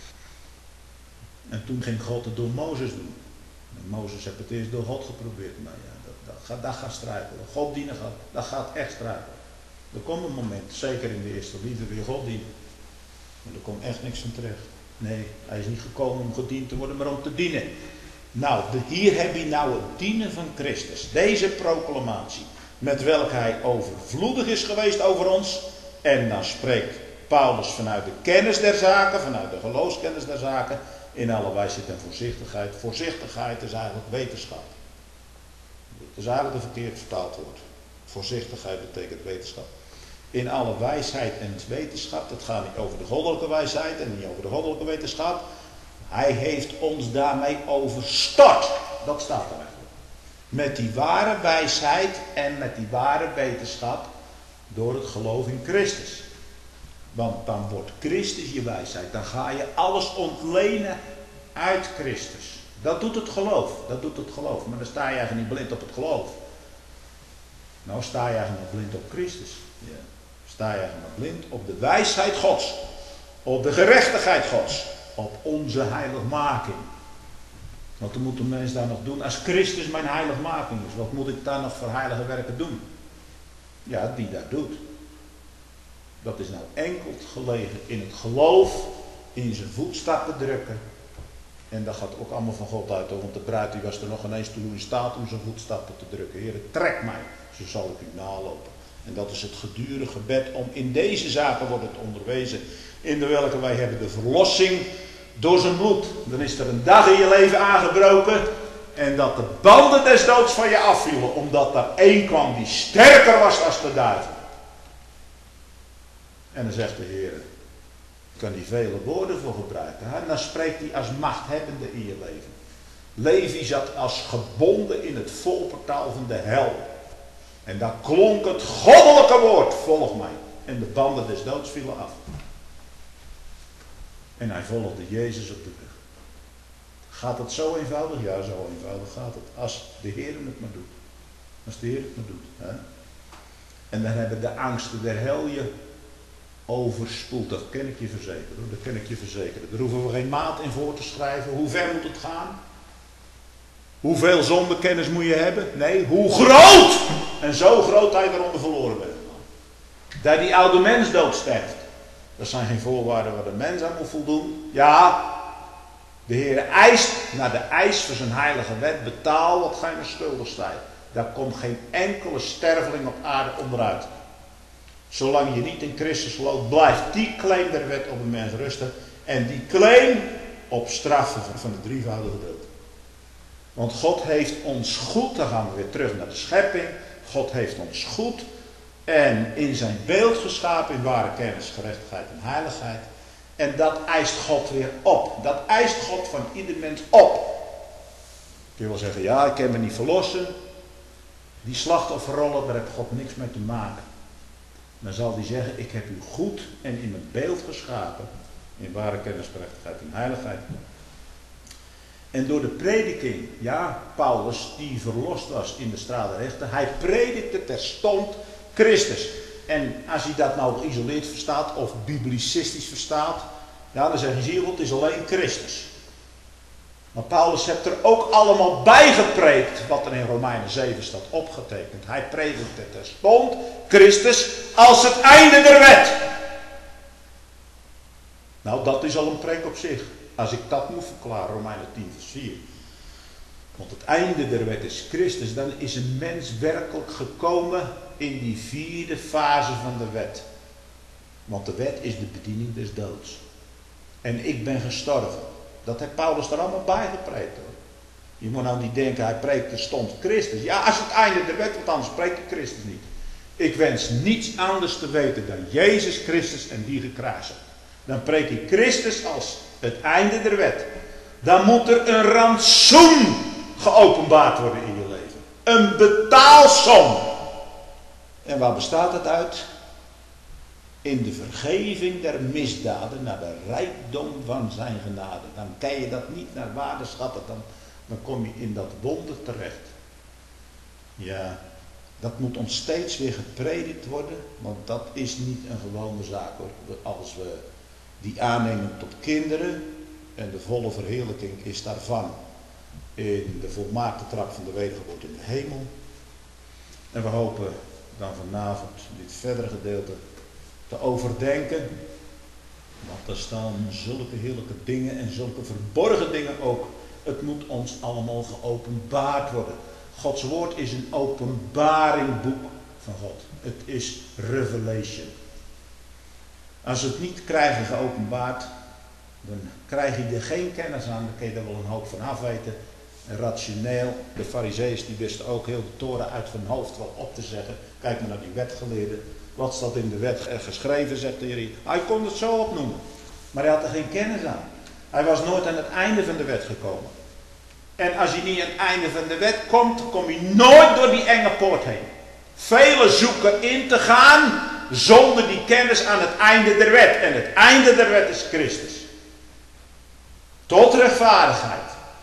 En toen ging God het door Mozes doen. En Mozes heeft het eerst door God geprobeerd. Maar ja, dat, dat, gaat, dat gaat struikelen. God dienen gaat, dat gaat echt struikelen. Er komt een moment, zeker in de eerste liefde, wil je God dienen. Maar er komt echt niks van terecht. Nee, hij is niet gekomen om gediend te worden, maar om te dienen. Nou, de, hier heb je nou het dienen van Christus. Deze proclamatie, met welke hij overvloedig is geweest over ons. En dan spreekt Paulus vanuit de kennis der zaken, vanuit de geloofskennis der zaken, in alle wijsheid en voorzichtigheid. Voorzichtigheid is eigenlijk wetenschap. Het is eigenlijk een verkeerd vertaald woord. Voorzichtigheid betekent wetenschap. In alle wijsheid en wetenschap, dat gaat niet over de goddelijke wijsheid en niet over de goddelijke wetenschap. Hij heeft ons daarmee overstort. Dat staat er eigenlijk. Met die ware wijsheid en met die ware wetenschap door het geloof in Christus. Want dan wordt Christus je wijsheid. Dan ga je alles ontlenen uit Christus. Dat doet het geloof. Dat doet het geloof. Maar dan sta je eigenlijk niet blind op het geloof. Nou sta je eigenlijk blind op Christus. Ja. Sta je eigenlijk blind op de wijsheid Gods. Op de gerechtigheid Gods. Op onze heiligmaking. Wat moet een mens daar nog doen? Als Christus mijn heiligmaking is. Wat moet ik daar nog voor heilige werken doen? Ja, die dat doet. Dat is nou enkel gelegen in het geloof. In zijn voetstappen drukken. En dat gaat ook allemaal van God uit. Want de bruid die was er nog ineens toe in staat om zijn voetstappen te drukken. Heer, trek mij. Zo zal ik u nalopen. En dat is het gedurige gebed om in deze zaken wordt het onderwezen. In de welke wij hebben de verlossing door zijn bloed. Dan is er een dag in je leven aangebroken. En dat de banden des doods van je afvielen. Omdat er één kwam die sterker was dan de duivel. En dan zegt de Heer. Ik kan die vele woorden voor gebruiken. En dan spreekt hij als machthebbende in je leven. Levi zat als gebonden in het voorportaal van de hel. En daar klonk het goddelijke woord. Volg mij. En de banden des doods vielen af. En hij volgde Jezus op de weg. Gaat het zo eenvoudig? Ja, zo eenvoudig gaat het. Als de Heer het maar doet. Als de Heer het maar doet. Hè? En dan hebben de angsten der hel je overspoeld. Dat kan ik je verzekeren. Hoor. Dat kan ik je verzekeren. Daar hoeven we geen maat in voor te schrijven. Hoe ver moet het gaan? Hoeveel zondekennis moet je hebben? Nee, hoe groot! En zo groot dat je eronder verloren bent. Dat die oude mens doodsterft. Dat zijn geen voorwaarden waar de mens aan moet voldoen. Ja, de Heer eist naar de eis van zijn heilige wet. Betaal wat gij me schuldig zijt. Daar komt geen enkele sterveling op aarde onderuit. Zolang je niet in Christus gelooft, blijft die claim der wet op een mens rusten. En die claim op straffen van de drievoudige dood. Want God heeft ons goed, dan gaan we weer terug naar de schepping. God heeft ons goed en in zijn beeld geschapen in ware kennis, gerechtigheid en heiligheid. En dat eist God weer op. Dat eist God van ieder mens op. Kun je wel zeggen, ja, ik kan me niet verlossen. Die slachtofferrollen, daar heeft God niks mee te maken. Dan zal hij zeggen, ik heb u goed en in mijn beeld geschapen. In ware kennis, gerechtigheid en heiligheid. En door de prediking, ja, Paulus, die verlost was in de stralen rechten, hij predikte terstond Christus. En als hij dat nou geïsoleerd verstaat, of biblicistisch verstaat, ja, dan zeggen ze hier, het is alleen Christus. Maar Paulus heeft er ook allemaal bij gepreekt, wat er in Romeinen zeven staat opgetekend. Hij predikte terstond Christus als het einde der wet. Nou, dat is al een preek op zich. Als ik dat moet verklaren, Romeinen tien vers vier. Want het einde der wet is Christus. Dan is een mens werkelijk gekomen in die vierde fase van de wet. Want de wet is de bediening des doods. En ik ben gestorven. Dat heeft Paulus er allemaal bij gepreekt hoor. Je moet nou niet denken, hij preekt terstond Christus. Ja, als het einde der wet, want anders spreekt Christus niet. Ik wens niets anders te weten dan Jezus Christus en die gekruisigd. Dan preek ik Christus als het einde der wet. Dan moet er een rantsoen geopenbaard worden in je leven. Een betaalsom. En waar bestaat het uit? In de vergeving der misdaden naar de rijkdom van zijn genade. Dan kan je dat niet naar waarde schatten. Dan, dan kom je in dat wonder terecht. Ja, dat moet ons steeds weer gepredikt worden. Want dat is niet een gewone zaak hoor. Als we die aannemen tot kinderen. En de volle verheerlijking is daarvan in de volmaakte trap van de wedergeboorte in de hemel. En we hopen dan vanavond dit verdere gedeelte te overdenken. Want er staan zulke heerlijke dingen en zulke verborgen dingen ook. Het moet ons allemaal geopenbaard worden. Gods woord is een openbaringboek van God. Het is revelation. Als we het niet krijgen geopenbaard, dan krijg je er geen kennis aan. Dan kun je er wel een hoop van afweten. En rationeel, de farizeeërs die wisten ook heel de Toren uit hun hoofd wat op te zeggen. Kijk maar naar die wetgeleerden. Wat staat in de wet geschreven, zegt de Heer. Hij kon het zo opnoemen. Maar hij had er geen kennis aan. Hij was nooit aan het einde van de wet gekomen. En als je niet aan het einde van de wet komt, kom je nooit door die enge poort heen. Velen zoeken in te gaan zonder die kennis aan het einde der wet. En het einde der wet is Christus. Tot rechtvaardigheid.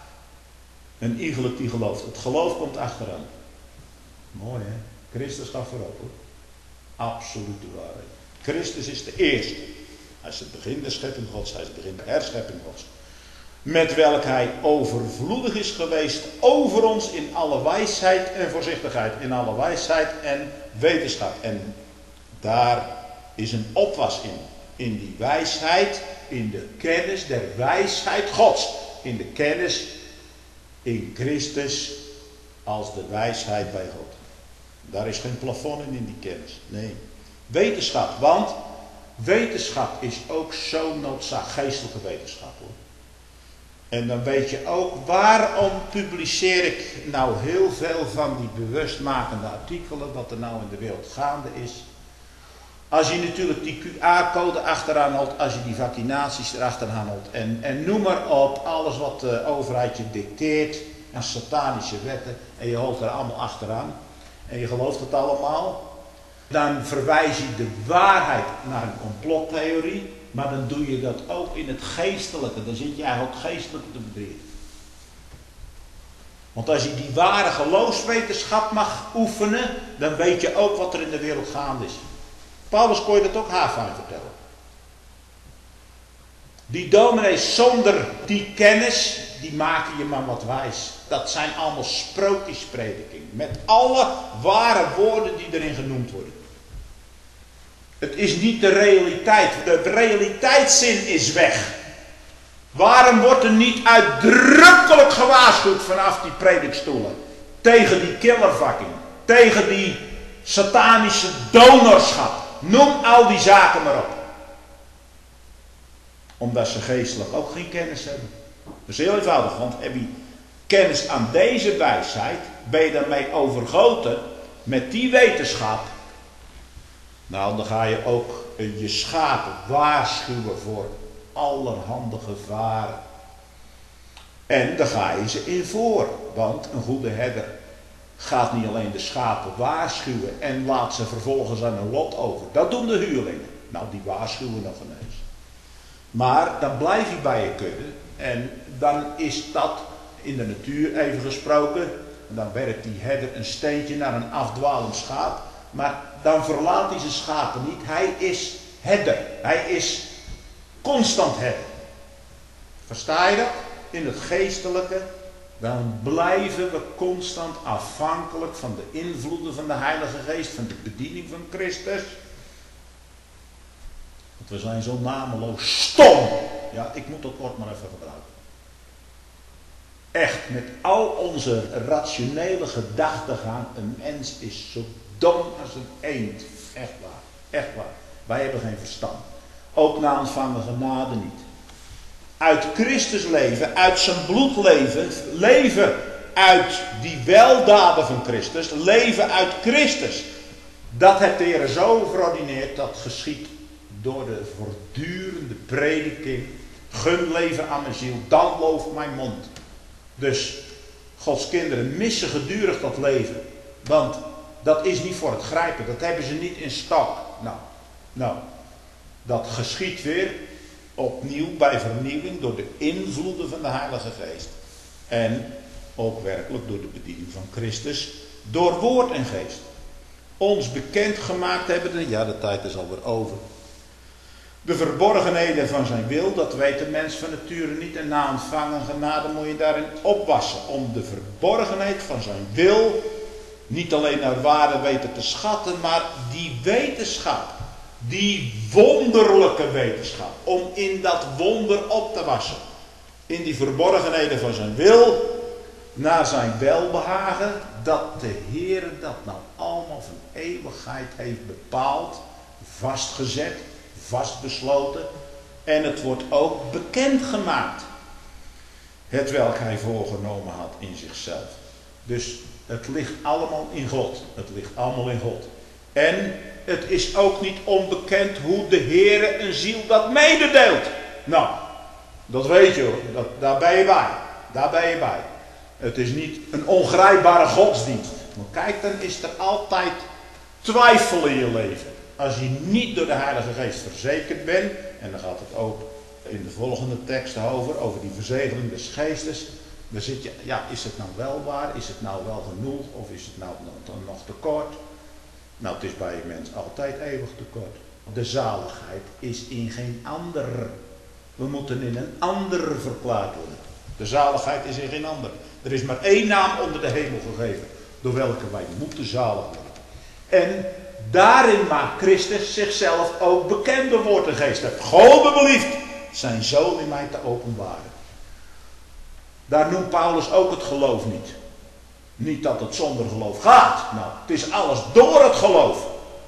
Een iegelijk die gelooft. Het geloof komt achteraan. Mooi hè. Christus gaat voorop hoor. Absolute waarheid. Christus is de eerste. Hij is het begin der schepping Gods. Hij is het begin der herschepping Gods. Met welk hij overvloedig is geweest over ons in alle wijsheid en voorzichtigheid. In alle wijsheid en wetenschap. En daar is een opwas in. In die wijsheid, in de kennis der wijsheid Gods. In de kennis in Christus als de wijsheid bij God. Daar is geen plafond in in die kennis. Nee. Wetenschap, want wetenschap is ook zo noodzakelijk. Geestelijke wetenschap hoor. En dan weet je ook waarom publiceer ik nou heel veel van die bewustmakende artikelen wat er nou in de wereld gaande is. Als je natuurlijk die Q R-code achteraan houdt, als je die vaccinaties erachteraan houdt en, en noem maar op, alles wat de overheid je dicteert, en satanische wetten, en je houdt er allemaal achteraan, en je gelooft het allemaal, dan verwijs je de waarheid naar een complottheorie, maar dan doe je dat ook in het geestelijke, dan zit je eigenlijk ook geestelijk te bedriegen. Want als je die ware geloofswetenschap mag oefenen, dan weet je ook wat er in de wereld gaande is. Paulus kon je dat ook haarfijn vertellen. Die dominees zonder die kennis, die maken je maar wat wijs. Dat zijn allemaal sprookjespredikingen. Met alle ware woorden die erin genoemd worden. Het is niet de realiteit. De realiteitszin is weg. Waarom wordt er niet uitdrukkelijk gewaarschuwd vanaf die predikstoelen? Tegen die killervakking. Tegen die satanische donorschap. Noem al die zaken maar op. Omdat ze geestelijk ook geen kennis hebben. Dat is heel eenvoudig. Want heb je kennis aan deze wijsheid, ben je daarmee overgoten met die wetenschap. Nou, dan ga je ook je schapen waarschuwen voor allerhande gevaren. En daar ga je ze in voor. Want een goede herder gaat niet alleen de schapen waarschuwen en laat ze vervolgens aan hun lot over. Dat doen de huurlingen. Nou, die waarschuwen nog ineens. Maar dan blijf je bij je kudde. En dan is dat in de natuur even gesproken. Dan werpt die herder een steentje naar een afdwalend schaap. Maar dan verlaat hij zijn schapen niet. Hij is herder. Hij is constant herder. Versta je dat? In het geestelijke. Dan blijven we constant afhankelijk van de invloeden van de Heilige Geest. Van de bediening van Christus. Want we zijn zo nameloos stom. Ja, ik moet dat woord maar even gebruiken. Echt, met al onze rationele gedachtegang. Een mens is zo dom als een eend. Echt waar. Echt waar. Wij hebben geen verstand. Ook na ontvangen genade niet. Uit Christus leven, uit zijn bloed leven, leven uit die weldaden van Christus, leven uit Christus. Dat heeft de Heer zo verordineerd, dat geschiet door de voortdurende prediking. Gun leven aan mijn ziel, dan looft mijn mond. Dus Gods kinderen missen gedurig dat leven. Want dat is niet voor het grijpen, dat hebben ze niet in stok. Nou, nou, dat geschiet weer opnieuw bij vernieuwing door de invloeden van de Heilige Geest. En ook werkelijk door de bediening van Christus, door woord en geest. Ons bekendgemaakt hebben, ja, de tijd is alweer over. De verborgenheden van zijn wil, dat weet de mens van nature niet. En na ontvangen genade moet je daarin opwassen. Om de verborgenheid van zijn wil niet alleen naar waarde weten te schatten, maar die wetenschap. Die wonderlijke wetenschap. Om in dat wonder op te wassen. In die verborgenheden van zijn wil. Naar zijn welbehagen. Dat de Heer dat nou allemaal van eeuwigheid heeft bepaald. Vastgezet. Vastbesloten. En het wordt ook bekendgemaakt. Het welk hij voorgenomen had in zichzelf. Dus het ligt allemaal in God. Het ligt allemaal in God. En het is ook niet onbekend hoe de Heere een ziel dat mededeelt. Nou, dat weet je hoor. Dat, daar ben je bij. Daar ben je bij. Het is niet een ongrijpbare godsdienst. Maar kijk, dan is er altijd twijfel in je leven. Als je niet door de Heilige Geest verzekerd bent. En dan gaat het ook in de volgende tekst over. Over die verzegeling des geestes. Dan zit je, ja, is het nou wel waar? Is het nou wel genoeg? Of is het nou nog, nog te kort? Nou, het is bij een mens altijd eeuwig tekort. De zaligheid is in geen ander. We moeten in een ander verklaard worden. De zaligheid is in geen ander. Er is maar één naam onder de hemel gegeven. Door welke wij moeten zalig worden. En daarin maakt Christus zichzelf ook bekend door woord en geest. God belieft zijn zoon in mij te openbaren. Daar noemt Paulus ook het geloof niet. Niet dat het zonder geloof gaat. Nou, het is alles door het geloof.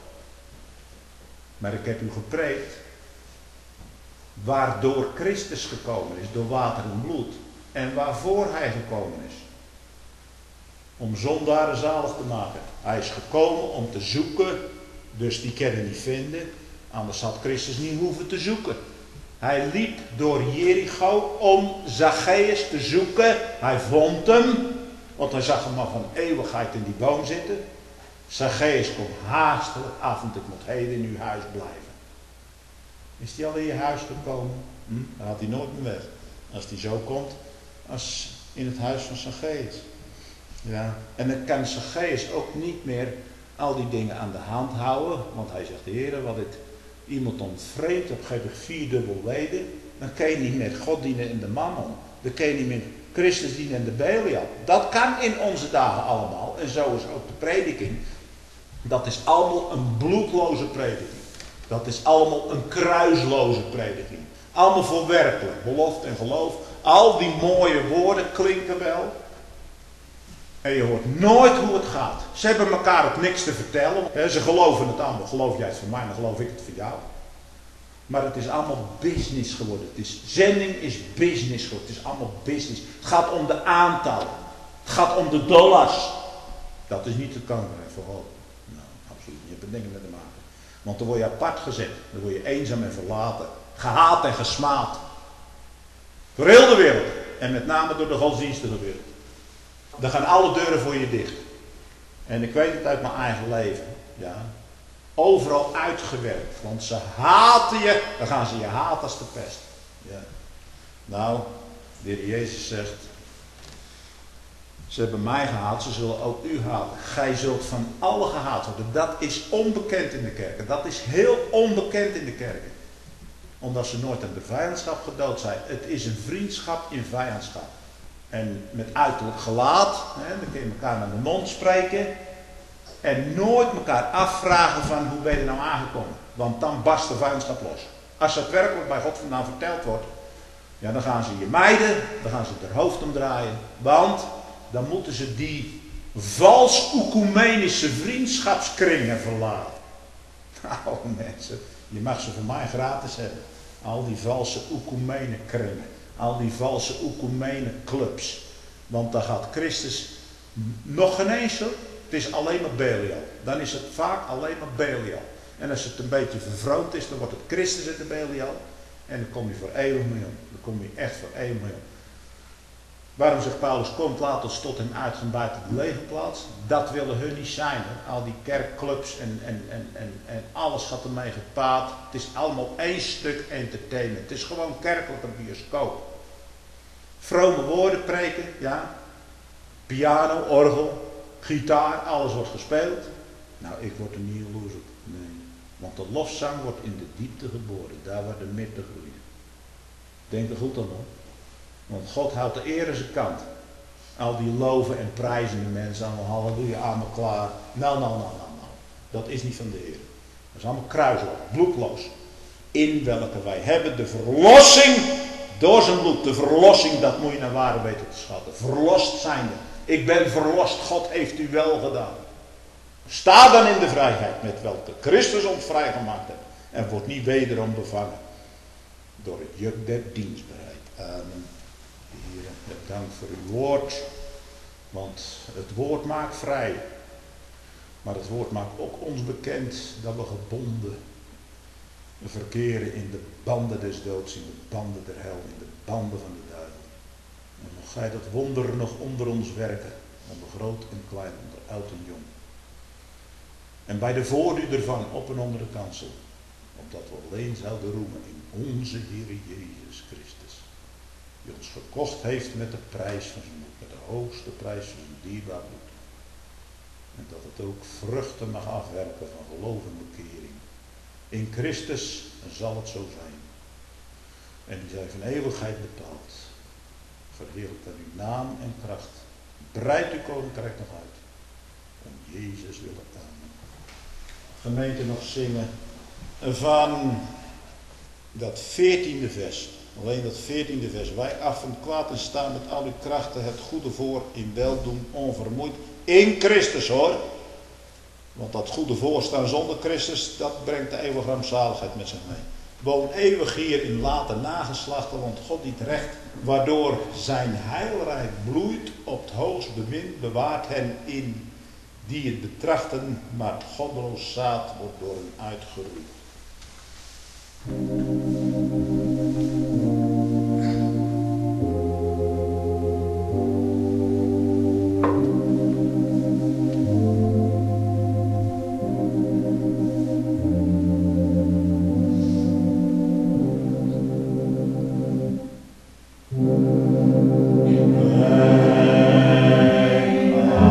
Maar ik heb u gepreekt. Waardoor Christus gekomen is. Door water en bloed. En waarvoor hij gekomen is. Om zondaren zalig te maken. Hij is gekomen om te zoeken. Dus die kunnen niet vinden. Anders had Christus niet hoeven te zoeken. Hij liep door Jericho om Zacchaeus te zoeken. Hij vond hem. Want hij zag hem al van eeuwigheid in die boom zitten. Zacchaeus komt haastelijk af, want ik moet heden in uw huis blijven. Is hij al in je huis gekomen? Hm? Dan gaat hij nooit meer weg. Als hij zo komt, als in het huis van Zacchaeus. Ja. En dan kan Zacchaeus ook niet meer al die dingen aan de hand houden. Want hij zegt, Heer, wat ik iemand ontvreemd heb, geef ik vierdubbel weten. Dan kan je niet meer God dienen in de mammon. Dan kan je niet meer Christus dienen in de Belial. Dat kan in onze dagen allemaal. En zo is ook de prediking. Dat is allemaal een bloedloze prediking. Dat is allemaal een kruisloze prediking. Allemaal voor werkelijk. Belofte en geloof. Al die mooie woorden klinken wel. En je hoort nooit hoe het gaat. Ze hebben elkaar ook niks te vertellen. Ze geloven het allemaal. Geloof jij het voor mij, dan geloof ik het voor jou. Maar het is allemaal business geworden. Het is, zending is business geworden. Het is allemaal business. Het gaat om de aantallen. Het gaat om de dollars. Dat is niet het koninkrijk van God. Nou, absoluut niet. Je hebt er dingen mee te maken. Want dan word je apart gezet. Dan word je eenzaam en verlaten. Gehaat en gesmaad. Door heel de wereld. En met name door de godsdienstige wereld. Dan gaan alle deuren voor je dicht. En ik weet het uit mijn eigen leven. Ja. Overal uitgewerkt. Want ze haten je. Dan gaan ze je haten als de pest. Ja. Nou, de Heer Jezus zegt. Ze hebben mij gehaat. Ze zullen ook u haten. Gij zult van allen gehaat worden. Dat is onbekend in de kerken. Dat is heel onbekend in de kerken. Omdat ze nooit aan de vijandschap gedood zijn. Het is een vriendschap in vijandschap. En met uiterlijk gelaat. Hè, dan kun je elkaar naar de mond spreken. En nooit elkaar afvragen van hoe ben je er nou aangekomen. Want dan barst de vijandschap los. Als het werkelijk bij God vandaan verteld wordt. Ja, dan gaan ze je mijden. Dan gaan ze er hoofd omdraaien. Want dan moeten ze die vals oecumenische vriendschapskringen verlaten. Nou mensen, je mag ze voor mij gratis hebben. Al die valse oecumene kringen. Al die valse oecumene clubs. Want dan gaat Christus nog geen eens hoor. Het is alleen maar Belial. Dan is het vaak alleen maar Belial. En als het een beetje vervroomd is, dan wordt het Christus in de Belial. En dan kom je voor één miljoen. Dan kom je echt voor één miljoen. Waarom zegt Paulus, komt laat ons tot hem uitgaan buiten de legerplaats? Dat willen hun niet zijn. Hè? Al die kerkclubs en, en, en, en, en alles gaat ermee gepaard. Het is allemaal één stuk entertainment. Het is gewoon kerkelijke bioscoop. Vrome woorden preken, ja. Piano, orgel, gitaar, alles wordt gespeeld. Nou, ik word er niet jaloers op. Nee. Want de lofzang wordt in de diepte geboren. Daar waar de midden groeit. Denk er goed aan hoor. Want God houdt de eer aan zijn kant. Al die loven en prijzende mensen, allemaal halleluja, allemaal klaar. Nou, nou, nou, nou, nou. Dat is niet van de Heer. Dat is allemaal kruisloos, bloedloos. In welke wij hebben de verlossing door zijn bloed. De verlossing, dat moet je naar waarde weten te schatten. Verlost zijnde. Ik ben verlost, God heeft u wel gedaan. Sta dan in de vrijheid met welke Christus ons vrijgemaakt heeft. En wordt niet wederom bevangen door het juk der dienstbaarheid. Amen. Heer, dank voor uw woord. Want het woord maakt vrij. Maar het woord maakt ook ons bekend dat we gebonden verkeren in de banden des doods, in de banden der hel, in de banden van de duivel. En nog gij dat wonder nog onder ons werken, onder groot en klein, onder oud en jong. En bij de voorduur ervan, op en onder de kansel, opdat we alleen zouden roemen in onze Heer Jezus Christus, die ons gekocht heeft met de prijs van zijn bloed, met de hoogste prijs van zijn dierbaar bloed. En dat het ook vruchten mag afwerpen van geloof en bekering. In Christus zal het zo zijn. En die zijn van eeuwigheid bepaald. Verheerlijk dan uw naam en kracht. Breid uw koninkrijk nog uit. Om Jezus willen. Amen. Gemeente nog zingen van dat veertiende vers. Alleen dat veertiende vers. Wij af van kwaad en staan met al uw krachten het goede voor in weldoen onvermoeid. In Christus hoor. Want dat goede voorstaan zonder Christus, dat brengt de eeuwige rampzaligheid met zich mee. Woon eeuwig hier in late nageslachten, want God dient recht, waardoor zijn heilrijk bloeit op het hoogst bewind, bewaart hen in die het betrachten, maar het goddeloos zaad wordt door hen uitgeroeid. Amen.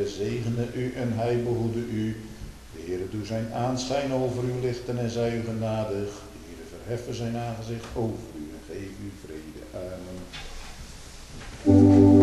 Heere zegene u en hij behoede u. De Heere doe zijn aanschijn over u lichten en zij u genadig. De Heere verheffen zijn aangezicht over u en geef u vrede. Amen.